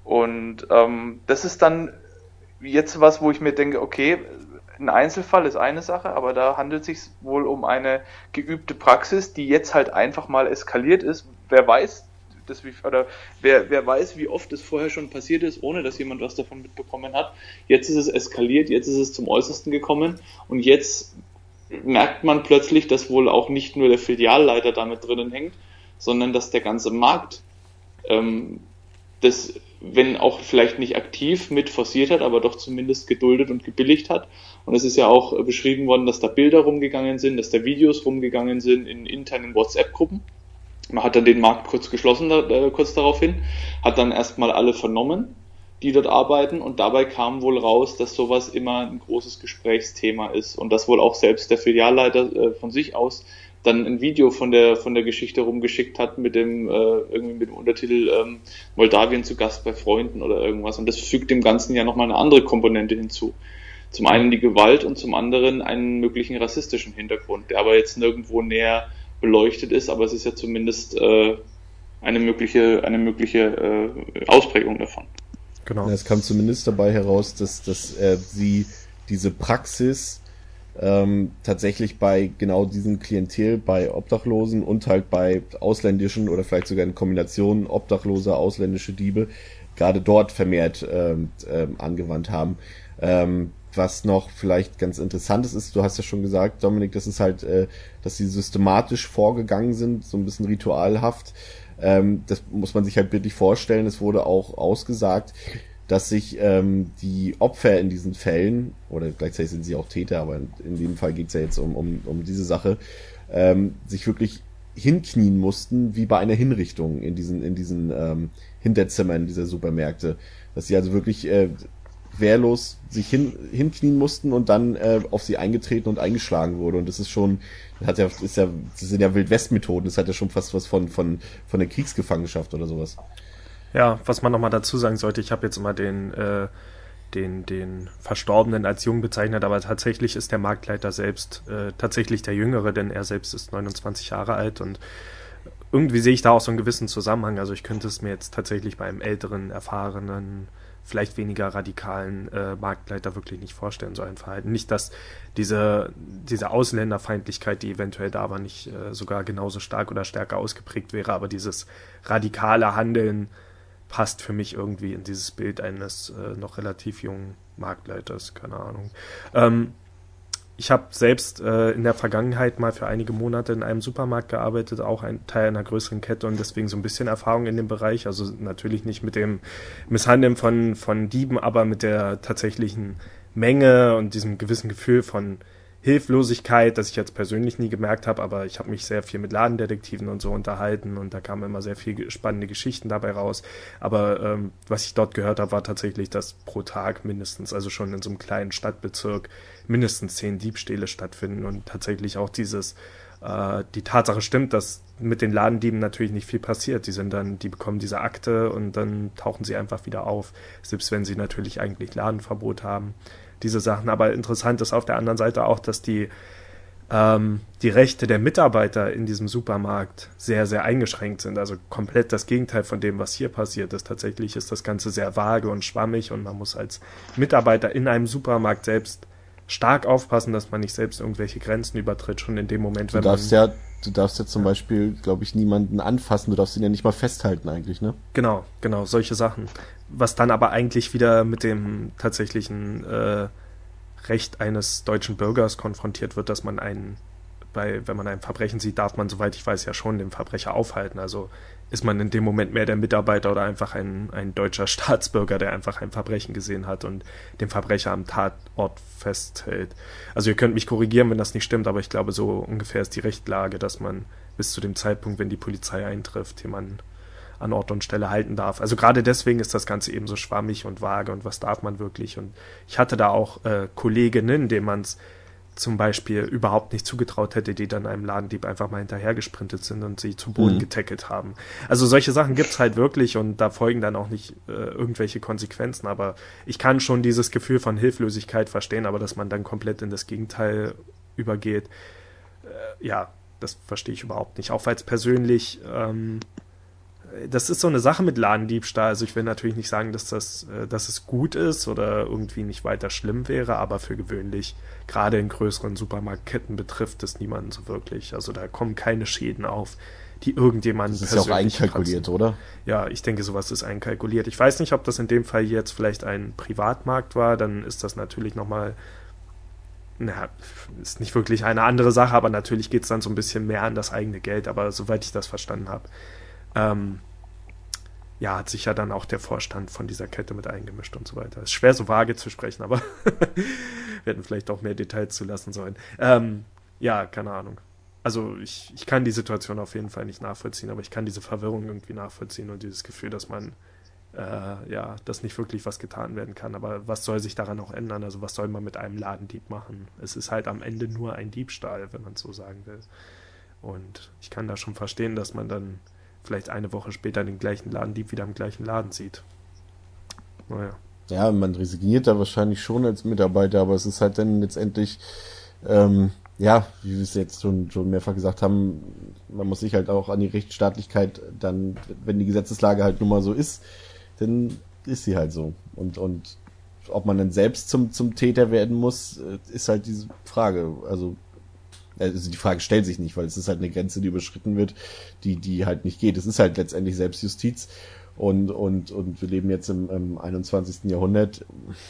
Und ähm, das ist dann jetzt was, wo ich mir denke, okay, ein Einzelfall ist eine Sache, aber da handelt es sich wohl um eine geübte Praxis, die jetzt halt einfach mal eskaliert ist. Wer weiß, das wie, oder wer, wer weiß, wie oft es vorher schon passiert ist, ohne dass jemand was davon mitbekommen hat. Jetzt ist es eskaliert, jetzt ist es zum Äußersten gekommen und jetzt merkt man plötzlich, dass wohl auch nicht nur der Filialleiter damit drinnen hängt, sondern dass der ganze Markt ähm, das, wenn auch vielleicht nicht aktiv mit forciert hat, aber doch zumindest geduldet und gebilligt hat. Und es ist ja auch beschrieben worden, dass da Bilder rumgegangen sind, dass da Videos rumgegangen sind in internen WhatsApp-Gruppen. Man hat dann den Markt kurz geschlossen, äh, kurz daraufhin, hat dann erstmal alle vernommen, die dort arbeiten, und dabei kam wohl raus, dass sowas immer ein großes Gesprächsthema ist und dass wohl auch selbst der Filialleiter äh, von sich aus dann ein Video von der von der Geschichte rumgeschickt hat mit dem äh, irgendwie mit dem Untertitel ähm, Moldawien zu Gast bei Freunden oder irgendwas, und das fügt dem Ganzen ja nochmal eine andere Komponente hinzu. Zum einen die Gewalt und zum anderen einen möglichen rassistischen Hintergrund, der aber jetzt nirgendwo näher beleuchtet ist, aber es ist ja zumindest äh, eine mögliche eine mögliche äh, Ausprägung davon. Genau. Es kam zumindest dabei heraus, dass dass äh, sie diese Praxis ähm, tatsächlich bei genau diesem Klientel, bei Obdachlosen und halt bei ausländischen oder vielleicht sogar in Kombination obdachlose, ausländische Diebe gerade dort vermehrt ähm, ähm, angewandt haben. Ähm, was noch vielleicht ganz interessant ist, ist, du hast ja schon gesagt, Dominik, das ist halt, äh, dass sie systematisch vorgegangen sind, so ein bisschen ritualhaft. Ähm, das muss man sich halt bildlich vorstellen. Es wurde auch ausgesagt, dass sich ähm, die Opfer in diesen Fällen, oder gleichzeitig sind sie auch Täter, aber in, in dem Fall geht es ja jetzt um, um, um diese Sache, ähm, sich wirklich hinknien mussten, wie bei einer Hinrichtung in diesen, in diesen ähm, Hinterzimmern dieser Supermärkte. Dass sie also wirklich äh, wehrlos sich hin, hinknien mussten und dann äh, auf sie eingetreten und eingeschlagen wurde. Und das ist schon, das hat ja, ist ja, das sind ja Wildwest-Methoden, das hat ja schon fast was von, von, von der Kriegsgefangenschaft oder sowas. Ja, was man nochmal dazu sagen sollte, ich habe jetzt immer den, äh, den, den Verstorbenen als jung bezeichnet, aber tatsächlich ist der Marktleiter selbst äh, tatsächlich der Jüngere, denn er selbst ist neunundzwanzig Jahre alt, und irgendwie sehe ich da auch so einen gewissen Zusammenhang. Also ich könnte es mir jetzt tatsächlich bei einem älteren, erfahrenen, vielleicht weniger radikalen äh, Marktleiter wirklich nicht vorstellen, so ein Verhalten. Nicht, dass diese, diese Ausländerfeindlichkeit, die eventuell da war, nicht äh, sogar genauso stark oder stärker ausgeprägt wäre, aber dieses radikale Handeln passt für mich irgendwie in dieses Bild eines äh, noch relativ jungen Marktleiters, keine Ahnung. Ähm, ich habe selbst äh, in der Vergangenheit mal für einige Monate in einem Supermarkt gearbeitet, auch ein Teil einer größeren Kette, und deswegen so ein bisschen Erfahrung in dem Bereich, also natürlich nicht mit dem Misshandeln von, von Dieben, aber mit der tatsächlichen Menge und diesem gewissen Gefühl von Hilflosigkeit, das ich jetzt persönlich nie gemerkt habe, aber ich habe mich sehr viel mit Ladendetektiven und so unterhalten, und da kamen immer sehr viele spannende Geschichten dabei raus. Aber ähm, was ich dort gehört habe, war tatsächlich, dass pro Tag mindestens, also schon in so einem kleinen Stadtbezirk, mindestens zehn Diebstähle stattfinden, und tatsächlich auch dieses, äh, die Tatsache stimmt, dass mit den Ladendieben natürlich nicht viel passiert. Die sind dann, die bekommen diese Akte und dann tauchen sie einfach wieder auf, selbst wenn sie natürlich eigentlich Ladenverbot haben. Diese Sachen. Aber interessant ist auf der anderen Seite auch, dass die, ähm, die Rechte der Mitarbeiter in diesem Supermarkt sehr, sehr eingeschränkt sind. Also komplett das Gegenteil von dem, was hier passiert ist. Tatsächlich ist das Ganze sehr vage und schwammig, und man muss als Mitarbeiter in einem Supermarkt selbst stark aufpassen, dass man nicht selbst irgendwelche Grenzen übertritt, schon in dem Moment, wenn du darfst man... Ja, du darfst ja zum ja. Beispiel, glaube ich, niemanden anfassen, du darfst ihn ja nicht mal festhalten eigentlich, ne? Genau, genau, solche Sachen. Was dann aber eigentlich wieder mit dem tatsächlichen äh, Recht eines deutschen Bürgers konfrontiert wird, dass man einen, bei, wenn man ein Verbrechen sieht, darf man, soweit ich weiß, ja schon den Verbrecher aufhalten. Also ist man in dem Moment mehr der Mitarbeiter oder einfach ein, ein deutscher Staatsbürger, der einfach ein Verbrechen gesehen hat und den Verbrecher am Tatort festhält. Also ihr könnt mich korrigieren, wenn das nicht stimmt, aber ich glaube, so ungefähr ist die Rechtlage, dass man bis zu dem Zeitpunkt, wenn die Polizei eintrifft, jemanden an Ort und Stelle halten darf. Also gerade deswegen ist das Ganze eben so schwammig und vage und was darf man wirklich. Und ich hatte da auch äh, Kolleginnen, denen man es zum Beispiel überhaupt nicht zugetraut hätte, die dann einem Ladendieb einfach mal hinterhergesprintet sind und sie zu Boden mhm. getackelt haben. Also solche Sachen gibt's halt wirklich und da folgen dann auch nicht äh, irgendwelche Konsequenzen, aber ich kann schon dieses Gefühl von Hilflosigkeit verstehen, aber dass man dann komplett in das Gegenteil übergeht, äh, ja, das verstehe ich überhaupt nicht. Auch weil es persönlich, ähm, das ist so eine Sache mit Ladendiebstahl. Also ich will natürlich nicht sagen, dass das, äh, dass es gut ist oder irgendwie nicht weiter schlimm wäre, aber für gewöhnlich, gerade in größeren Supermarktketten, betrifft es niemanden so wirklich. Also da kommen keine Schäden auf, die irgendjemanden persönlich Das ist ja auch einkalkuliert, kratzen. Oder? Ja, ich denke, sowas ist einkalkuliert. Ich weiß nicht, ob das in dem Fall jetzt vielleicht ein Privatmarkt war, dann ist das natürlich nochmal, na, ist nicht wirklich eine andere Sache, aber natürlich geht es dann so ein bisschen mehr an das eigene Geld, aber soweit ich das verstanden habe, ähm, ja, hat sich ja dann auch der Vorstand von dieser Kette mit eingemischt und so weiter. Ist schwer so vage zu sprechen, aber wir hätten vielleicht auch mehr Details zulassen sollen. Ähm, ja, keine Ahnung. Also ich, ich kann die Situation auf jeden Fall nicht nachvollziehen, aber ich kann diese Verwirrung irgendwie nachvollziehen und dieses Gefühl, dass man äh, ja, dass nicht wirklich was getan werden kann. Aber was soll sich daran auch ändern? Also was soll man mit einem Ladendieb machen? Es ist halt am Ende nur ein Diebstahl, wenn man es so sagen will. Und ich kann da schon verstehen, dass man dann vielleicht eine Woche später den gleichen Ladendieb wieder im gleichen Laden sieht. Naja. Ja, man resigniert da wahrscheinlich schon als Mitarbeiter, aber es ist halt dann letztendlich, ähm, ja, wie wir es jetzt schon, schon mehrfach gesagt haben, man muss sich halt auch an die Rechtsstaatlichkeit dann, wenn die Gesetzeslage halt nun mal so ist, dann ist sie halt so. Und, und ob man dann selbst zum, zum Täter werden muss, ist halt diese Frage. Also, Also die Frage stellt sich nicht, weil es ist halt eine Grenze, die überschritten wird, die die halt nicht geht. Es ist halt letztendlich Selbstjustiz und und und wir leben jetzt im, im einundzwanzigsten Jahrhundert.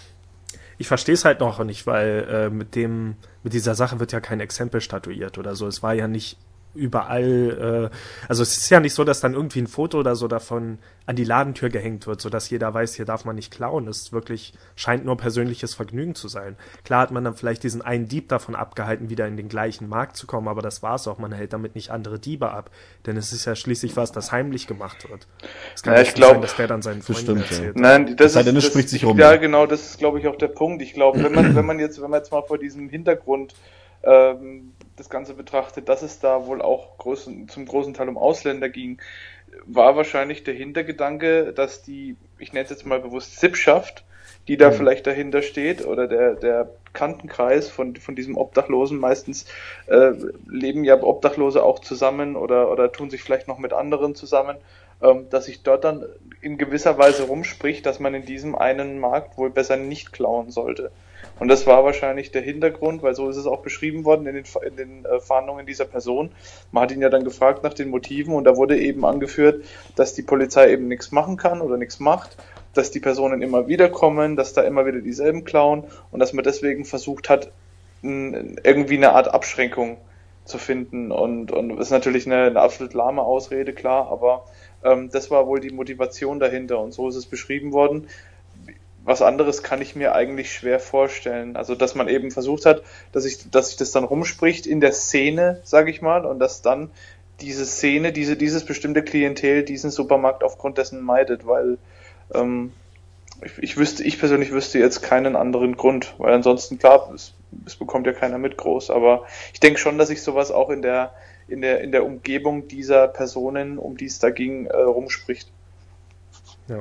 Ich verstehe es halt noch nicht, weil äh, mit dem mit dieser Sache wird ja kein Exempel statuiert oder so. Es war ja nicht überall, äh, also es ist ja nicht so, dass dann irgendwie ein Foto oder so davon an die Ladentür gehängt wird, sodass jeder weiß, hier darf man nicht klauen. Es wirklich scheint nur persönliches Vergnügen zu sein. Klar hat man dann vielleicht diesen einen Dieb davon abgehalten, wieder in den gleichen Markt zu kommen, aber das war's auch. Man hält damit nicht andere Diebe ab, denn es ist ja schließlich was, das heimlich gemacht wird. Es kann ja, nicht ich glaub, sein, dass der dann seinen Freunden erzählt. Ja. Nein, das, das, ist, das spricht sich rum. Ja, genau, das ist, glaube ich, auch der Punkt. Ich glaube, wenn man, wenn man jetzt, wenn man jetzt mal vor diesem Hintergrund ähm, das Ganze betrachtet, dass es da wohl auch großen, zum großen Teil um Ausländer ging, war wahrscheinlich der Hintergedanke, dass die, ich nenne es jetzt mal bewusst Sippschaft, die da mhm. vielleicht dahinter steht, oder der, der Kantenkreis von, von diesem Obdachlosen, meistens äh, leben ja Obdachlose auch zusammen oder, oder tun sich vielleicht noch mit anderen zusammen, ähm, dass sich dort dann in gewisser Weise rumspricht, dass man in diesem einen Markt wohl besser nicht klauen sollte. Und das war wahrscheinlich der Hintergrund, weil so ist es auch beschrieben worden in den, in den äh, Fahndungen dieser Person. Man hat ihn ja dann gefragt nach den Motiven und da wurde eben angeführt, dass die Polizei eben nichts machen kann oder nichts macht, dass die Personen immer wieder kommen, dass da immer wieder dieselben klauen und dass man deswegen versucht hat, n, irgendwie eine Art Abschränkung zu finden. Und, und das ist natürlich eine, eine absolut lahme Ausrede, klar, aber ähm, das war wohl die Motivation dahinter und so ist es beschrieben worden. Was anderes kann ich mir eigentlich schwer vorstellen. Also, dass man eben versucht hat, dass sich dass sich das dann rumspricht in der Szene, sage ich mal, und dass dann diese Szene, diese dieses bestimmte Klientel diesen Supermarkt aufgrund dessen meidet, weil ähm, ich, ich wüsste, ich persönlich wüsste jetzt keinen anderen Grund, weil ansonsten, klar, es, es bekommt ja keiner mit groß, aber ich denke schon, dass sich sowas auch in der in der in der Umgebung dieser Personen, um die es da ging, äh, rumspricht. Ja.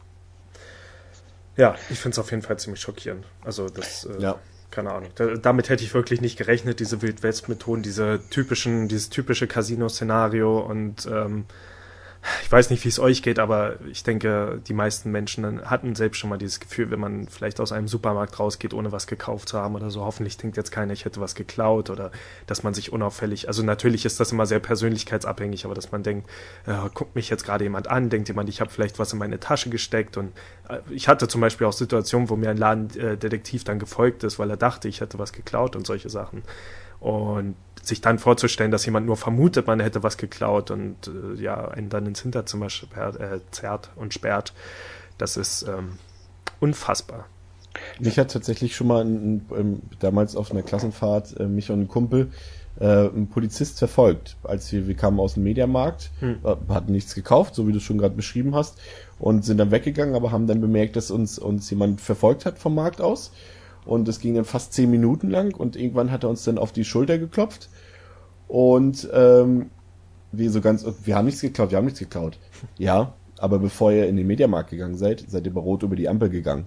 Ja, ich finde es auf jeden Fall ziemlich schockierend. Also das, äh, ja. keine Ahnung. Da, damit hätte ich wirklich nicht gerechnet, diese Wild-West-Methoden, diese typischen, dieses typische Casino-Szenario und ähm, ich weiß nicht, wie es euch geht, aber ich denke, die meisten Menschen hatten selbst schon mal dieses Gefühl, wenn man vielleicht aus einem Supermarkt rausgeht, ohne was gekauft zu haben oder so. Hoffentlich denkt jetzt keiner, ich hätte was geklaut oder dass man sich unauffällig, also natürlich ist das immer sehr persönlichkeitsabhängig, aber dass man denkt, äh, guckt mich jetzt gerade jemand an, denkt jemand, ich habe vielleicht was in meine Tasche gesteckt und äh, ich hatte zum Beispiel auch Situationen, wo mir ein Ladendetektiv dann gefolgt ist, weil er dachte, ich hätte was geklaut und solche Sachen. Und sich dann vorzustellen, dass jemand nur vermutet, man hätte was geklaut und äh, ja, einen dann ins Hinterzimmer sperrt, äh, zerrt und sperrt, das ist ähm, unfassbar. Mich hat tatsächlich schon mal ein, ein, damals auf einer Klassenfahrt äh, mich und ein Kumpel äh, ein Polizist verfolgt, als wir, wir kamen aus dem Mediamarkt, hm. äh, hatten nichts gekauft, so wie du es schon gerade beschrieben hast, und sind dann weggegangen, aber haben dann bemerkt, dass uns uns jemand verfolgt hat vom Markt aus, und es ging dann fast zehn Minuten lang, und irgendwann hat er uns dann auf die Schulter geklopft und ähm, wir so ganz, wir haben nichts geklaut, wir haben nichts geklaut. Ja, aber bevor ihr in den Mediamarkt gegangen seid, seid ihr bei Rot über die Ampel gegangen.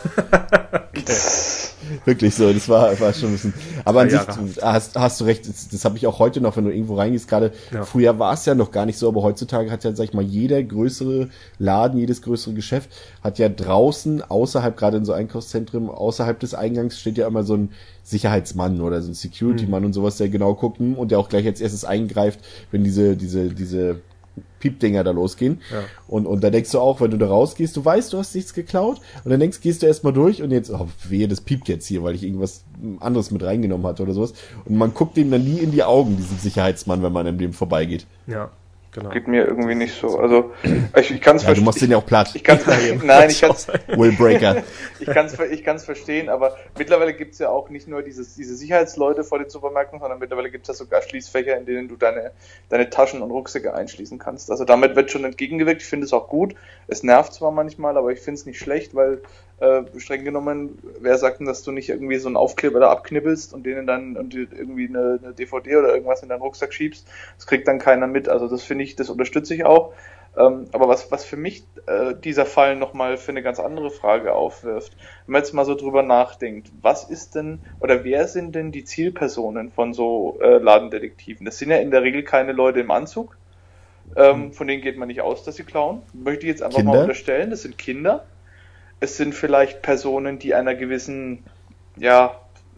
Okay. Wirklich so, das war, war schon ein bisschen. Aber an sich hast, hast du recht, das, das habe ich auch heute noch, wenn du irgendwo reingehst, gerade ja. Früher war es ja noch gar nicht so, aber heutzutage hat ja, sag ich mal, jeder größere Laden, jedes größere Geschäft hat ja draußen, außerhalb, gerade in so Einkaufszentren, außerhalb des Eingangs steht ja immer so ein Sicherheitsmann oder so ein Security-Mann mhm. und sowas, der genau guckt und der auch gleich als erstes eingreift, wenn diese, diese, diese Piepdinger da losgehen. Ja. Und, und da denkst du auch, wenn du da rausgehst, du weißt, du hast nichts geklaut, und dann denkst, gehst du erstmal durch und jetzt, oh, wehe, das piept jetzt hier, weil ich irgendwas anderes mit reingenommen hatte oder sowas. Und man guckt dem dann nie in die Augen, diesem Sicherheitsmann, wenn man an dem vorbeigeht. Ja. Genau. Geht mir irgendwie nicht so. Also ich, ich kann es ja, verstehen. Du machst den ja auch platt. Ich kann's Nein, ich kann es Willbreaker. ich kann es ich kann's verstehen, aber mittlerweile gibt es ja auch nicht nur dieses, diese Sicherheitsleute vor den Supermärkten, sondern mittlerweile gibt es ja sogar Schließfächer, in denen du deine, deine Taschen und Rucksäcke einschließen kannst. Also damit wird schon entgegengewirkt. Ich finde es auch gut. Es nervt zwar manchmal, aber ich finde es nicht schlecht, weil äh, streng genommen, wer sagt denn, dass du nicht irgendwie so einen Aufkleber da abknibbelst und denen dann und irgendwie eine, eine D V D oder irgendwas in deinen Rucksack schiebst? Das kriegt dann keiner mit. Also das finde ich, das unterstütze ich auch. Ähm, aber was, was für mich äh, dieser Fall nochmal für eine ganz andere Frage aufwirft, wenn man jetzt mal so drüber nachdenkt, was ist denn oder wer sind denn die Zielpersonen von so äh, Ladendetektiven? Das sind ja in der Regel keine Leute im Anzug, ähm, von denen geht man nicht aus, dass sie klauen. Möchte ich jetzt einfach Kinder? mal unterstellen, das sind Kinder. Es sind vielleicht Personen, die einer gewissen, ja,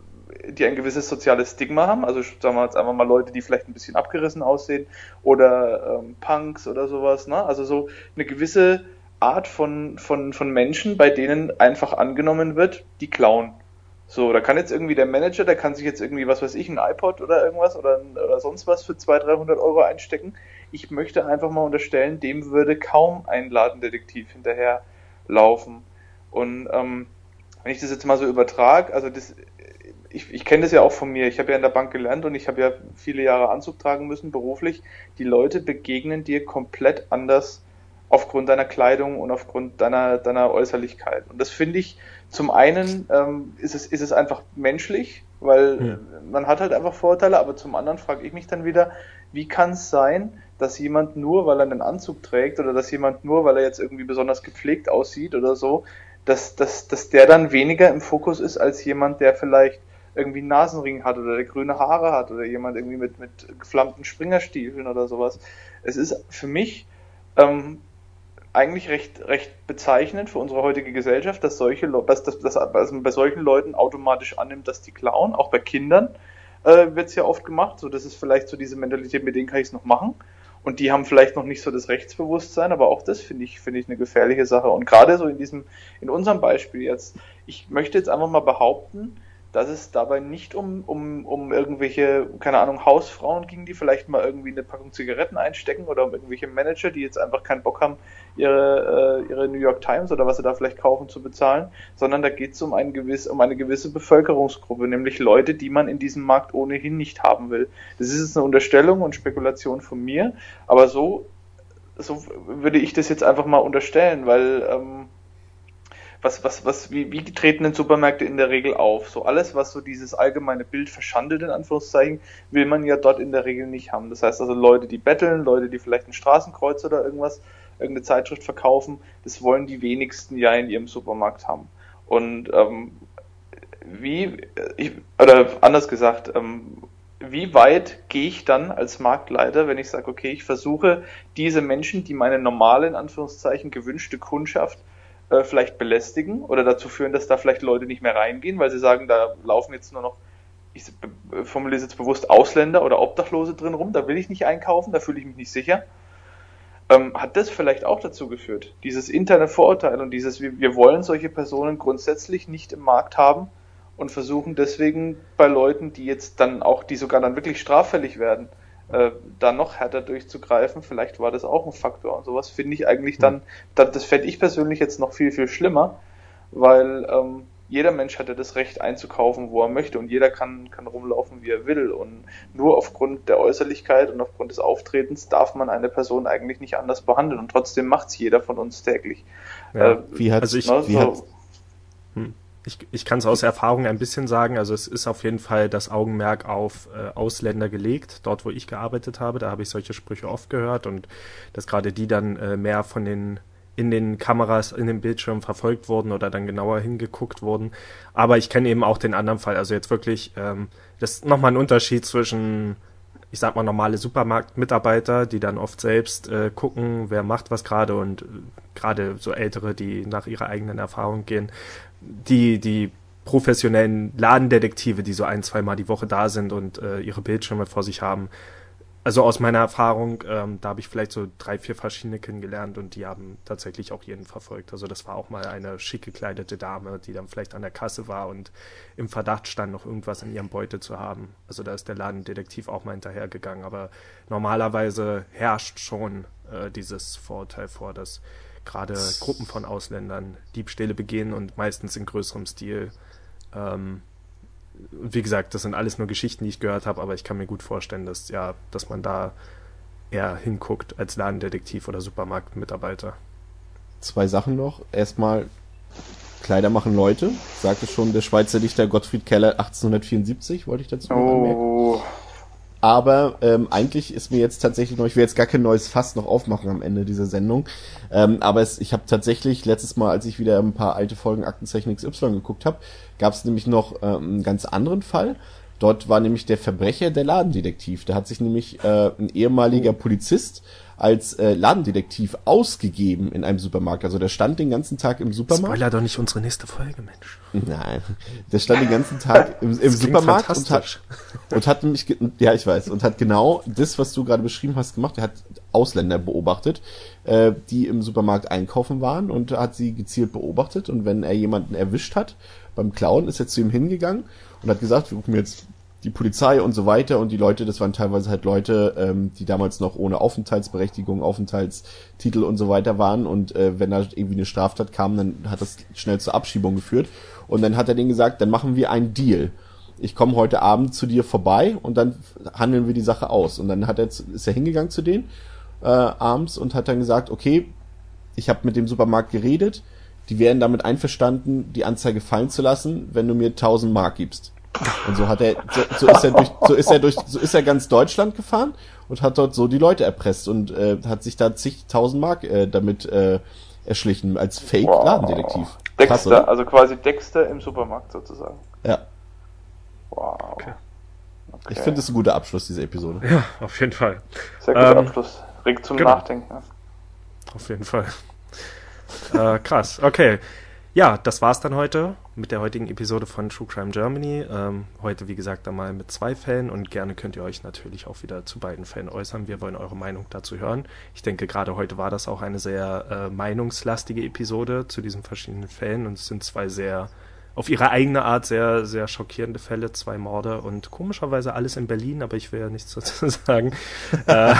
die ein gewisses soziales Stigma haben, also sagen wir jetzt einfach mal Leute, die vielleicht ein bisschen abgerissen aussehen oder ähm, Punks oder sowas, ne? Also so eine gewisse Art von, von, von Menschen, bei denen einfach angenommen wird, die klauen. So, da kann jetzt irgendwie der Manager, der kann sich jetzt irgendwie, was weiß ich, ein iPod oder irgendwas oder, oder sonst was für zweihundert, dreihundert Euro einstecken. Ich möchte einfach mal unterstellen, dem würde kaum ein Ladendetektiv hinterher laufen. Und ähm, wenn ich das jetzt mal so übertrage, also das, ich, ich kenne das ja auch von mir, ich habe ja in der Bank gelernt und ich habe ja viele Jahre Anzug tragen müssen, beruflich. Die Leute begegnen dir komplett anders aufgrund deiner Kleidung und aufgrund deiner, deiner Äußerlichkeit. Und das finde ich, zum einen ähm, ist es, ist es einfach menschlich, weil ja. man hat halt einfach Vorteile, aber zum anderen frage ich mich dann wieder, wie kann es sein, dass jemand nur, weil er einen Anzug trägt oder dass jemand nur, weil er jetzt irgendwie besonders gepflegt aussieht oder so, dass, dass, dass der dann weniger im Fokus ist als jemand, der vielleicht irgendwie einen Nasenring hat oder der grüne Haare hat oder jemand irgendwie mit, mit geflammten Springerstiefeln oder sowas. Es ist für mich ähm, eigentlich recht, recht bezeichnend für unsere heutige Gesellschaft, dass solche Le- dass, dass, dass, dass man bei solchen Leuten automatisch annimmt, dass die klauen. Auch bei Kindern äh, wird es ja oft gemacht. So, das ist vielleicht so diese Mentalität, mit denen kann ich es noch machen. Und die haben vielleicht noch nicht so das Rechtsbewusstsein, aber auch das finde ich, finde ich eine gefährliche Sache. Und gerade so in diesem, in unserem Beispiel jetzt, ich möchte jetzt einfach mal behaupten, dass es dabei nicht um, um, um irgendwelche, keine Ahnung, Hausfrauen ging, die vielleicht mal irgendwie eine Packung Zigaretten einstecken oder um irgendwelche Manager, die jetzt einfach keinen Bock haben, ihre, äh, ihre New York Times oder was sie da vielleicht kaufen zu bezahlen, sondern da geht es um ein gewiss, um eine gewisse Bevölkerungsgruppe, nämlich Leute, die man in diesem Markt ohnehin nicht haben will. Das ist jetzt eine Unterstellung und Spekulation von mir, aber so, so würde ich das jetzt einfach mal unterstellen, weil, ähm, Was, was, was, wie, wie treten denn Supermärkte in der Regel auf? So alles, was so dieses allgemeine Bild verschandelt, in Anführungszeichen, will man ja dort in der Regel nicht haben. Das heißt also Leute, die betteln, Leute, die vielleicht ein Straßenkreuz oder irgendwas, irgendeine Zeitschrift verkaufen, das wollen die wenigsten ja in ihrem Supermarkt haben. Und ähm, wie, ich, oder anders gesagt, ähm, wie weit gehe ich dann als Marktleiter, wenn ich sage, okay, ich versuche diese Menschen, die meine normale, in Anführungszeichen, gewünschte Kundschaft vielleicht belästigen oder dazu führen, dass da vielleicht Leute nicht mehr reingehen, weil sie sagen, da laufen jetzt nur noch, ich formuliere es jetzt bewusst, Ausländer oder Obdachlose drin rum, da will ich nicht einkaufen, da fühle ich mich nicht sicher. Ähm, hat das vielleicht auch dazu geführt, dieses interne Vorurteil und dieses, wir, wir wollen solche Personen grundsätzlich nicht im Markt haben und versuchen deswegen bei Leuten, die jetzt dann auch, die sogar dann wirklich straffällig werden, Äh, da noch härter durchzugreifen, vielleicht war das auch ein Faktor. Und sowas finde ich eigentlich dann, das fände ich persönlich jetzt noch viel, viel schlimmer, weil ähm, jeder Mensch hat ja das Recht einzukaufen, wo er möchte und jeder kann, kann rumlaufen, wie er will und nur aufgrund der Äußerlichkeit und aufgrund des Auftretens darf man eine Person eigentlich nicht anders behandeln und trotzdem macht es jeder von uns täglich. Ja, äh, wie hat, also ich, ne, wie so, hat, hm. Ich, ich kann es aus Erfahrung ein bisschen sagen, also es ist auf jeden Fall das Augenmerk auf äh, Ausländer gelegt, dort wo ich gearbeitet habe, da habe ich solche Sprüche oft gehört und dass gerade die dann äh, mehr von den in den Kameras, in den Bildschirmen verfolgt wurden oder dann genauer hingeguckt wurden, aber ich kenne eben auch den anderen Fall, also jetzt wirklich, ähm, das ist nochmal ein Unterschied zwischen, ich sag mal, normale Supermarktmitarbeiter, die dann oft selbst äh, gucken, wer macht was gerade und äh, gerade so Ältere, die nach ihrer eigenen Erfahrung gehen, die die professionellen Ladendetektive, die so ein, zweimal die Woche da sind und äh, ihre Bildschirme vor sich haben. Also aus meiner Erfahrung, ähm, da habe ich vielleicht so drei, vier verschiedene kennengelernt und die haben tatsächlich auch jeden verfolgt. Also das war auch mal eine schick gekleidete Dame, die dann vielleicht an der Kasse war und im Verdacht stand, noch irgendwas in ihrem Beutel zu haben. Also da ist der Ladendetektiv auch mal hinterhergegangen. Aber normalerweise herrscht schon äh, dieses Vorurteil vor, dass gerade Gruppen von Ausländern Diebstähle begehen und meistens in größerem Stil. Ähm, wie gesagt, das sind alles nur Geschichten, die ich gehört habe, aber ich kann mir gut vorstellen, dass ja, dass man da eher hinguckt als Ladendetektiv oder Supermarktmitarbeiter. Zwei Sachen noch. Erstmal, Kleider machen Leute, sagte schon der Schweizer Dichter Gottfried Keller achtzehnhundertvierundsiebzig, wollte ich dazu noch anmerken. oh. Aber ähm, eigentlich ist mir jetzt tatsächlich noch, ich will jetzt gar kein neues Fass noch aufmachen am Ende dieser Sendung, ähm, aber es, ich habe tatsächlich letztes Mal, als ich wieder ein paar alte Folgen Aktenzeichen X Y geguckt habe, gab es nämlich noch ähm, einen ganz anderen Fall. Dort war nämlich der Verbrecher der Ladendetektiv. Da hat sich nämlich äh, ein ehemaliger Polizist als äh, Ladendetektiv ausgegeben in einem Supermarkt. Also der stand den ganzen Tag im Supermarkt. Spoiler doch nicht unsere nächste Folge, Mensch. Nein, der stand den ganzen Tag im, im Supermarkt und hat, und hat nämlich, ge- ja ich weiß, und hat genau das, was du gerade beschrieben hast, gemacht. Er hat Ausländer beobachtet, äh, die im Supermarkt einkaufen waren und hat sie gezielt beobachtet. Und wenn er jemanden erwischt hat beim Klauen, ist er zu ihm hingegangen und hat gesagt, wir rufen jetzt die Polizei und so weiter, und die Leute, das waren teilweise halt Leute, ähm, die damals noch ohne Aufenthaltsberechtigung, Aufenthaltstitel und so weiter waren, und äh, wenn da irgendwie eine Straftat kam, dann hat das schnell zur Abschiebung geführt, und dann hat er denen gesagt, dann machen wir einen Deal. Ich komme heute Abend zu dir vorbei und dann handeln wir die Sache aus. Und dann hat er, ist er hingegangen zu denen äh, abends und hat dann gesagt, okay, ich habe mit dem Supermarkt geredet, die wären damit einverstanden, die Anzeige fallen zu lassen, wenn du mir tausend Mark gibst. Und so hat er, so, so ist er durch, so ist er durch, so ist er ganz Deutschland gefahren und hat dort so die Leute erpresst und äh, hat sich da zigtausend Mark äh, damit äh, erschlichen als Fake-Ladendetektiv. Wow. Dexter, Krass, oder? Also quasi Dexter im Supermarkt sozusagen. Ja. Wow. Okay. Okay. Ich finde, das ist ein guter Abschluss, diese Episode. Ja, auf jeden Fall. Sehr guter ähm, Abschluss. Regt zum genau. Nachdenken. Auf jeden Fall. äh, krass, okay. Ja, das war's dann heute mit der heutigen Episode von True Crime Germany. Ähm, heute, wie gesagt, einmal mit zwei Fällen, und gerne könnt ihr euch natürlich auch wieder zu beiden Fällen äußern. Wir wollen eure Meinung dazu hören. Ich denke, gerade heute war das auch eine sehr äh, meinungslastige Episode zu diesen verschiedenen Fällen, und es sind zwei sehr, auf ihre eigene Art, sehr, sehr schockierende Fälle, zwei Morde und komischerweise alles in Berlin, aber ich will ja nichts dazu sagen. äh,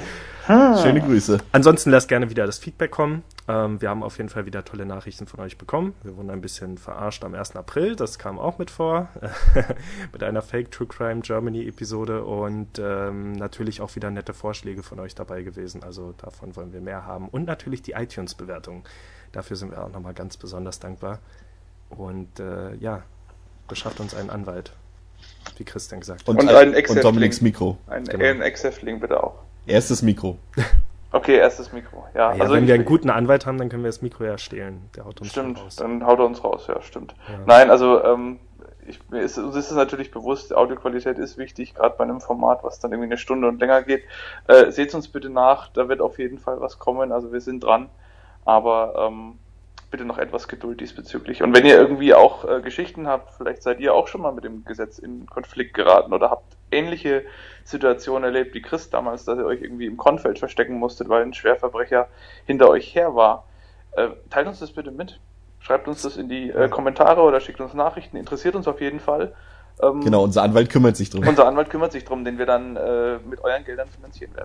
Schöne Grüße. Ansonsten lasst gerne wieder das Feedback kommen. Ähm, wir haben auf jeden Fall wieder tolle Nachrichten von euch bekommen. Wir wurden ein bisschen verarscht am ersten April, das kam auch mit vor, mit einer Fake True Crime Germany Episode, und ähm, natürlich auch wieder nette Vorschläge von euch dabei gewesen. Also davon wollen wir mehr haben. Und natürlich die iTunes-Bewertung. Dafür sind wir auch nochmal ganz besonders dankbar. Und äh, ja, beschafft uns einen Anwalt, wie Christian gesagt hat. Und, und ein und Dominiks Mikro. Ein, genau. ein Exef-Link bitte auch. Erstes Mikro. Okay, erstes Mikro. Ja, ja, also wenn ich, wir einen guten Anwalt haben, dann können wir das Mikro ja stehlen. Der haut uns stimmt, raus. Dann haut er uns raus, ja, stimmt. Ja. Nein, also ähm, ich, mir ist, uns ist es natürlich bewusst, Audioqualität ist wichtig, gerade bei einem Format, was dann irgendwie eine Stunde und länger geht. Äh, seht uns bitte nach, da wird auf jeden Fall was kommen, also wir sind dran, aber ähm, bitte noch etwas Geduld diesbezüglich. Und wenn ihr irgendwie auch äh, Geschichten habt, vielleicht seid ihr auch schon mal mit dem Gesetz in Konflikt geraten oder habt ähnliche Situationen erlebt wie Chris damals, dass ihr euch irgendwie im Kornfeld verstecken musstet, weil ein Schwerverbrecher hinter euch her war. Äh, teilt uns das bitte mit. Schreibt uns das in die äh, Kommentare oder schickt uns Nachrichten. Interessiert uns auf jeden Fall. Ähm, genau, unser Anwalt kümmert sich drum. Unser Anwalt kümmert sich drum, den wir dann äh, mit euren Geldern finanzieren werden.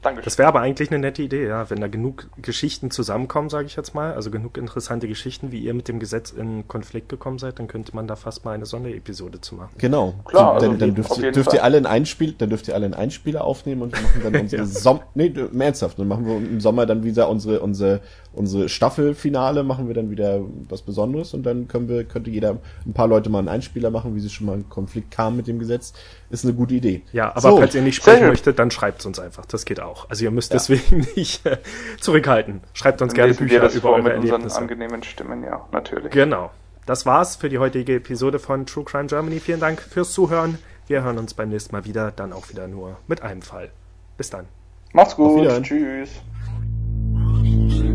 Dankeschön. Das wäre aber eigentlich eine nette Idee, ja, wenn da genug Geschichten zusammenkommen, sage ich jetzt mal, also genug interessante Geschichten, wie ihr mit dem Gesetz in Konflikt gekommen seid, dann könnte man da fast mal eine Sonderepisode zu machen. Genau. Klar, dann, also dann dürft, ihr, dürft ihr alle einen Einspiel, dann dürft ihr alle einen Einspieler aufnehmen und wir machen dann unsere Ja. Sommer, nee, im Ernsthaft, dann machen wir im Sommer dann wieder unsere unsere unsere Staffelfinale, machen wir dann wieder was Besonderes und dann können wir könnte jeder ein paar Leute mal einen Einspieler machen, wie sie schon mal in Konflikt kamen mit dem Gesetz. Ist eine gute Idee. Ja, aber So. falls ihr nicht Sehr sprechen schön. möchtet, dann schreibt es uns einfach. Das geht auch. Also ihr müsst Ja. deswegen nicht äh, zurückhalten. Schreibt uns Dann gerne lesen wir Bücher das über vor eure mit unseren Erlebnisse. angenehmen Stimmen, ja, natürlich. Genau. Das war's für die heutige Episode von True Crime Germany. Vielen Dank fürs Zuhören. Wir hören uns beim nächsten Mal wieder, dann auch wieder nur mit einem Fall. Bis dann. Macht's Auf gut, Wiedersehen. tschüss.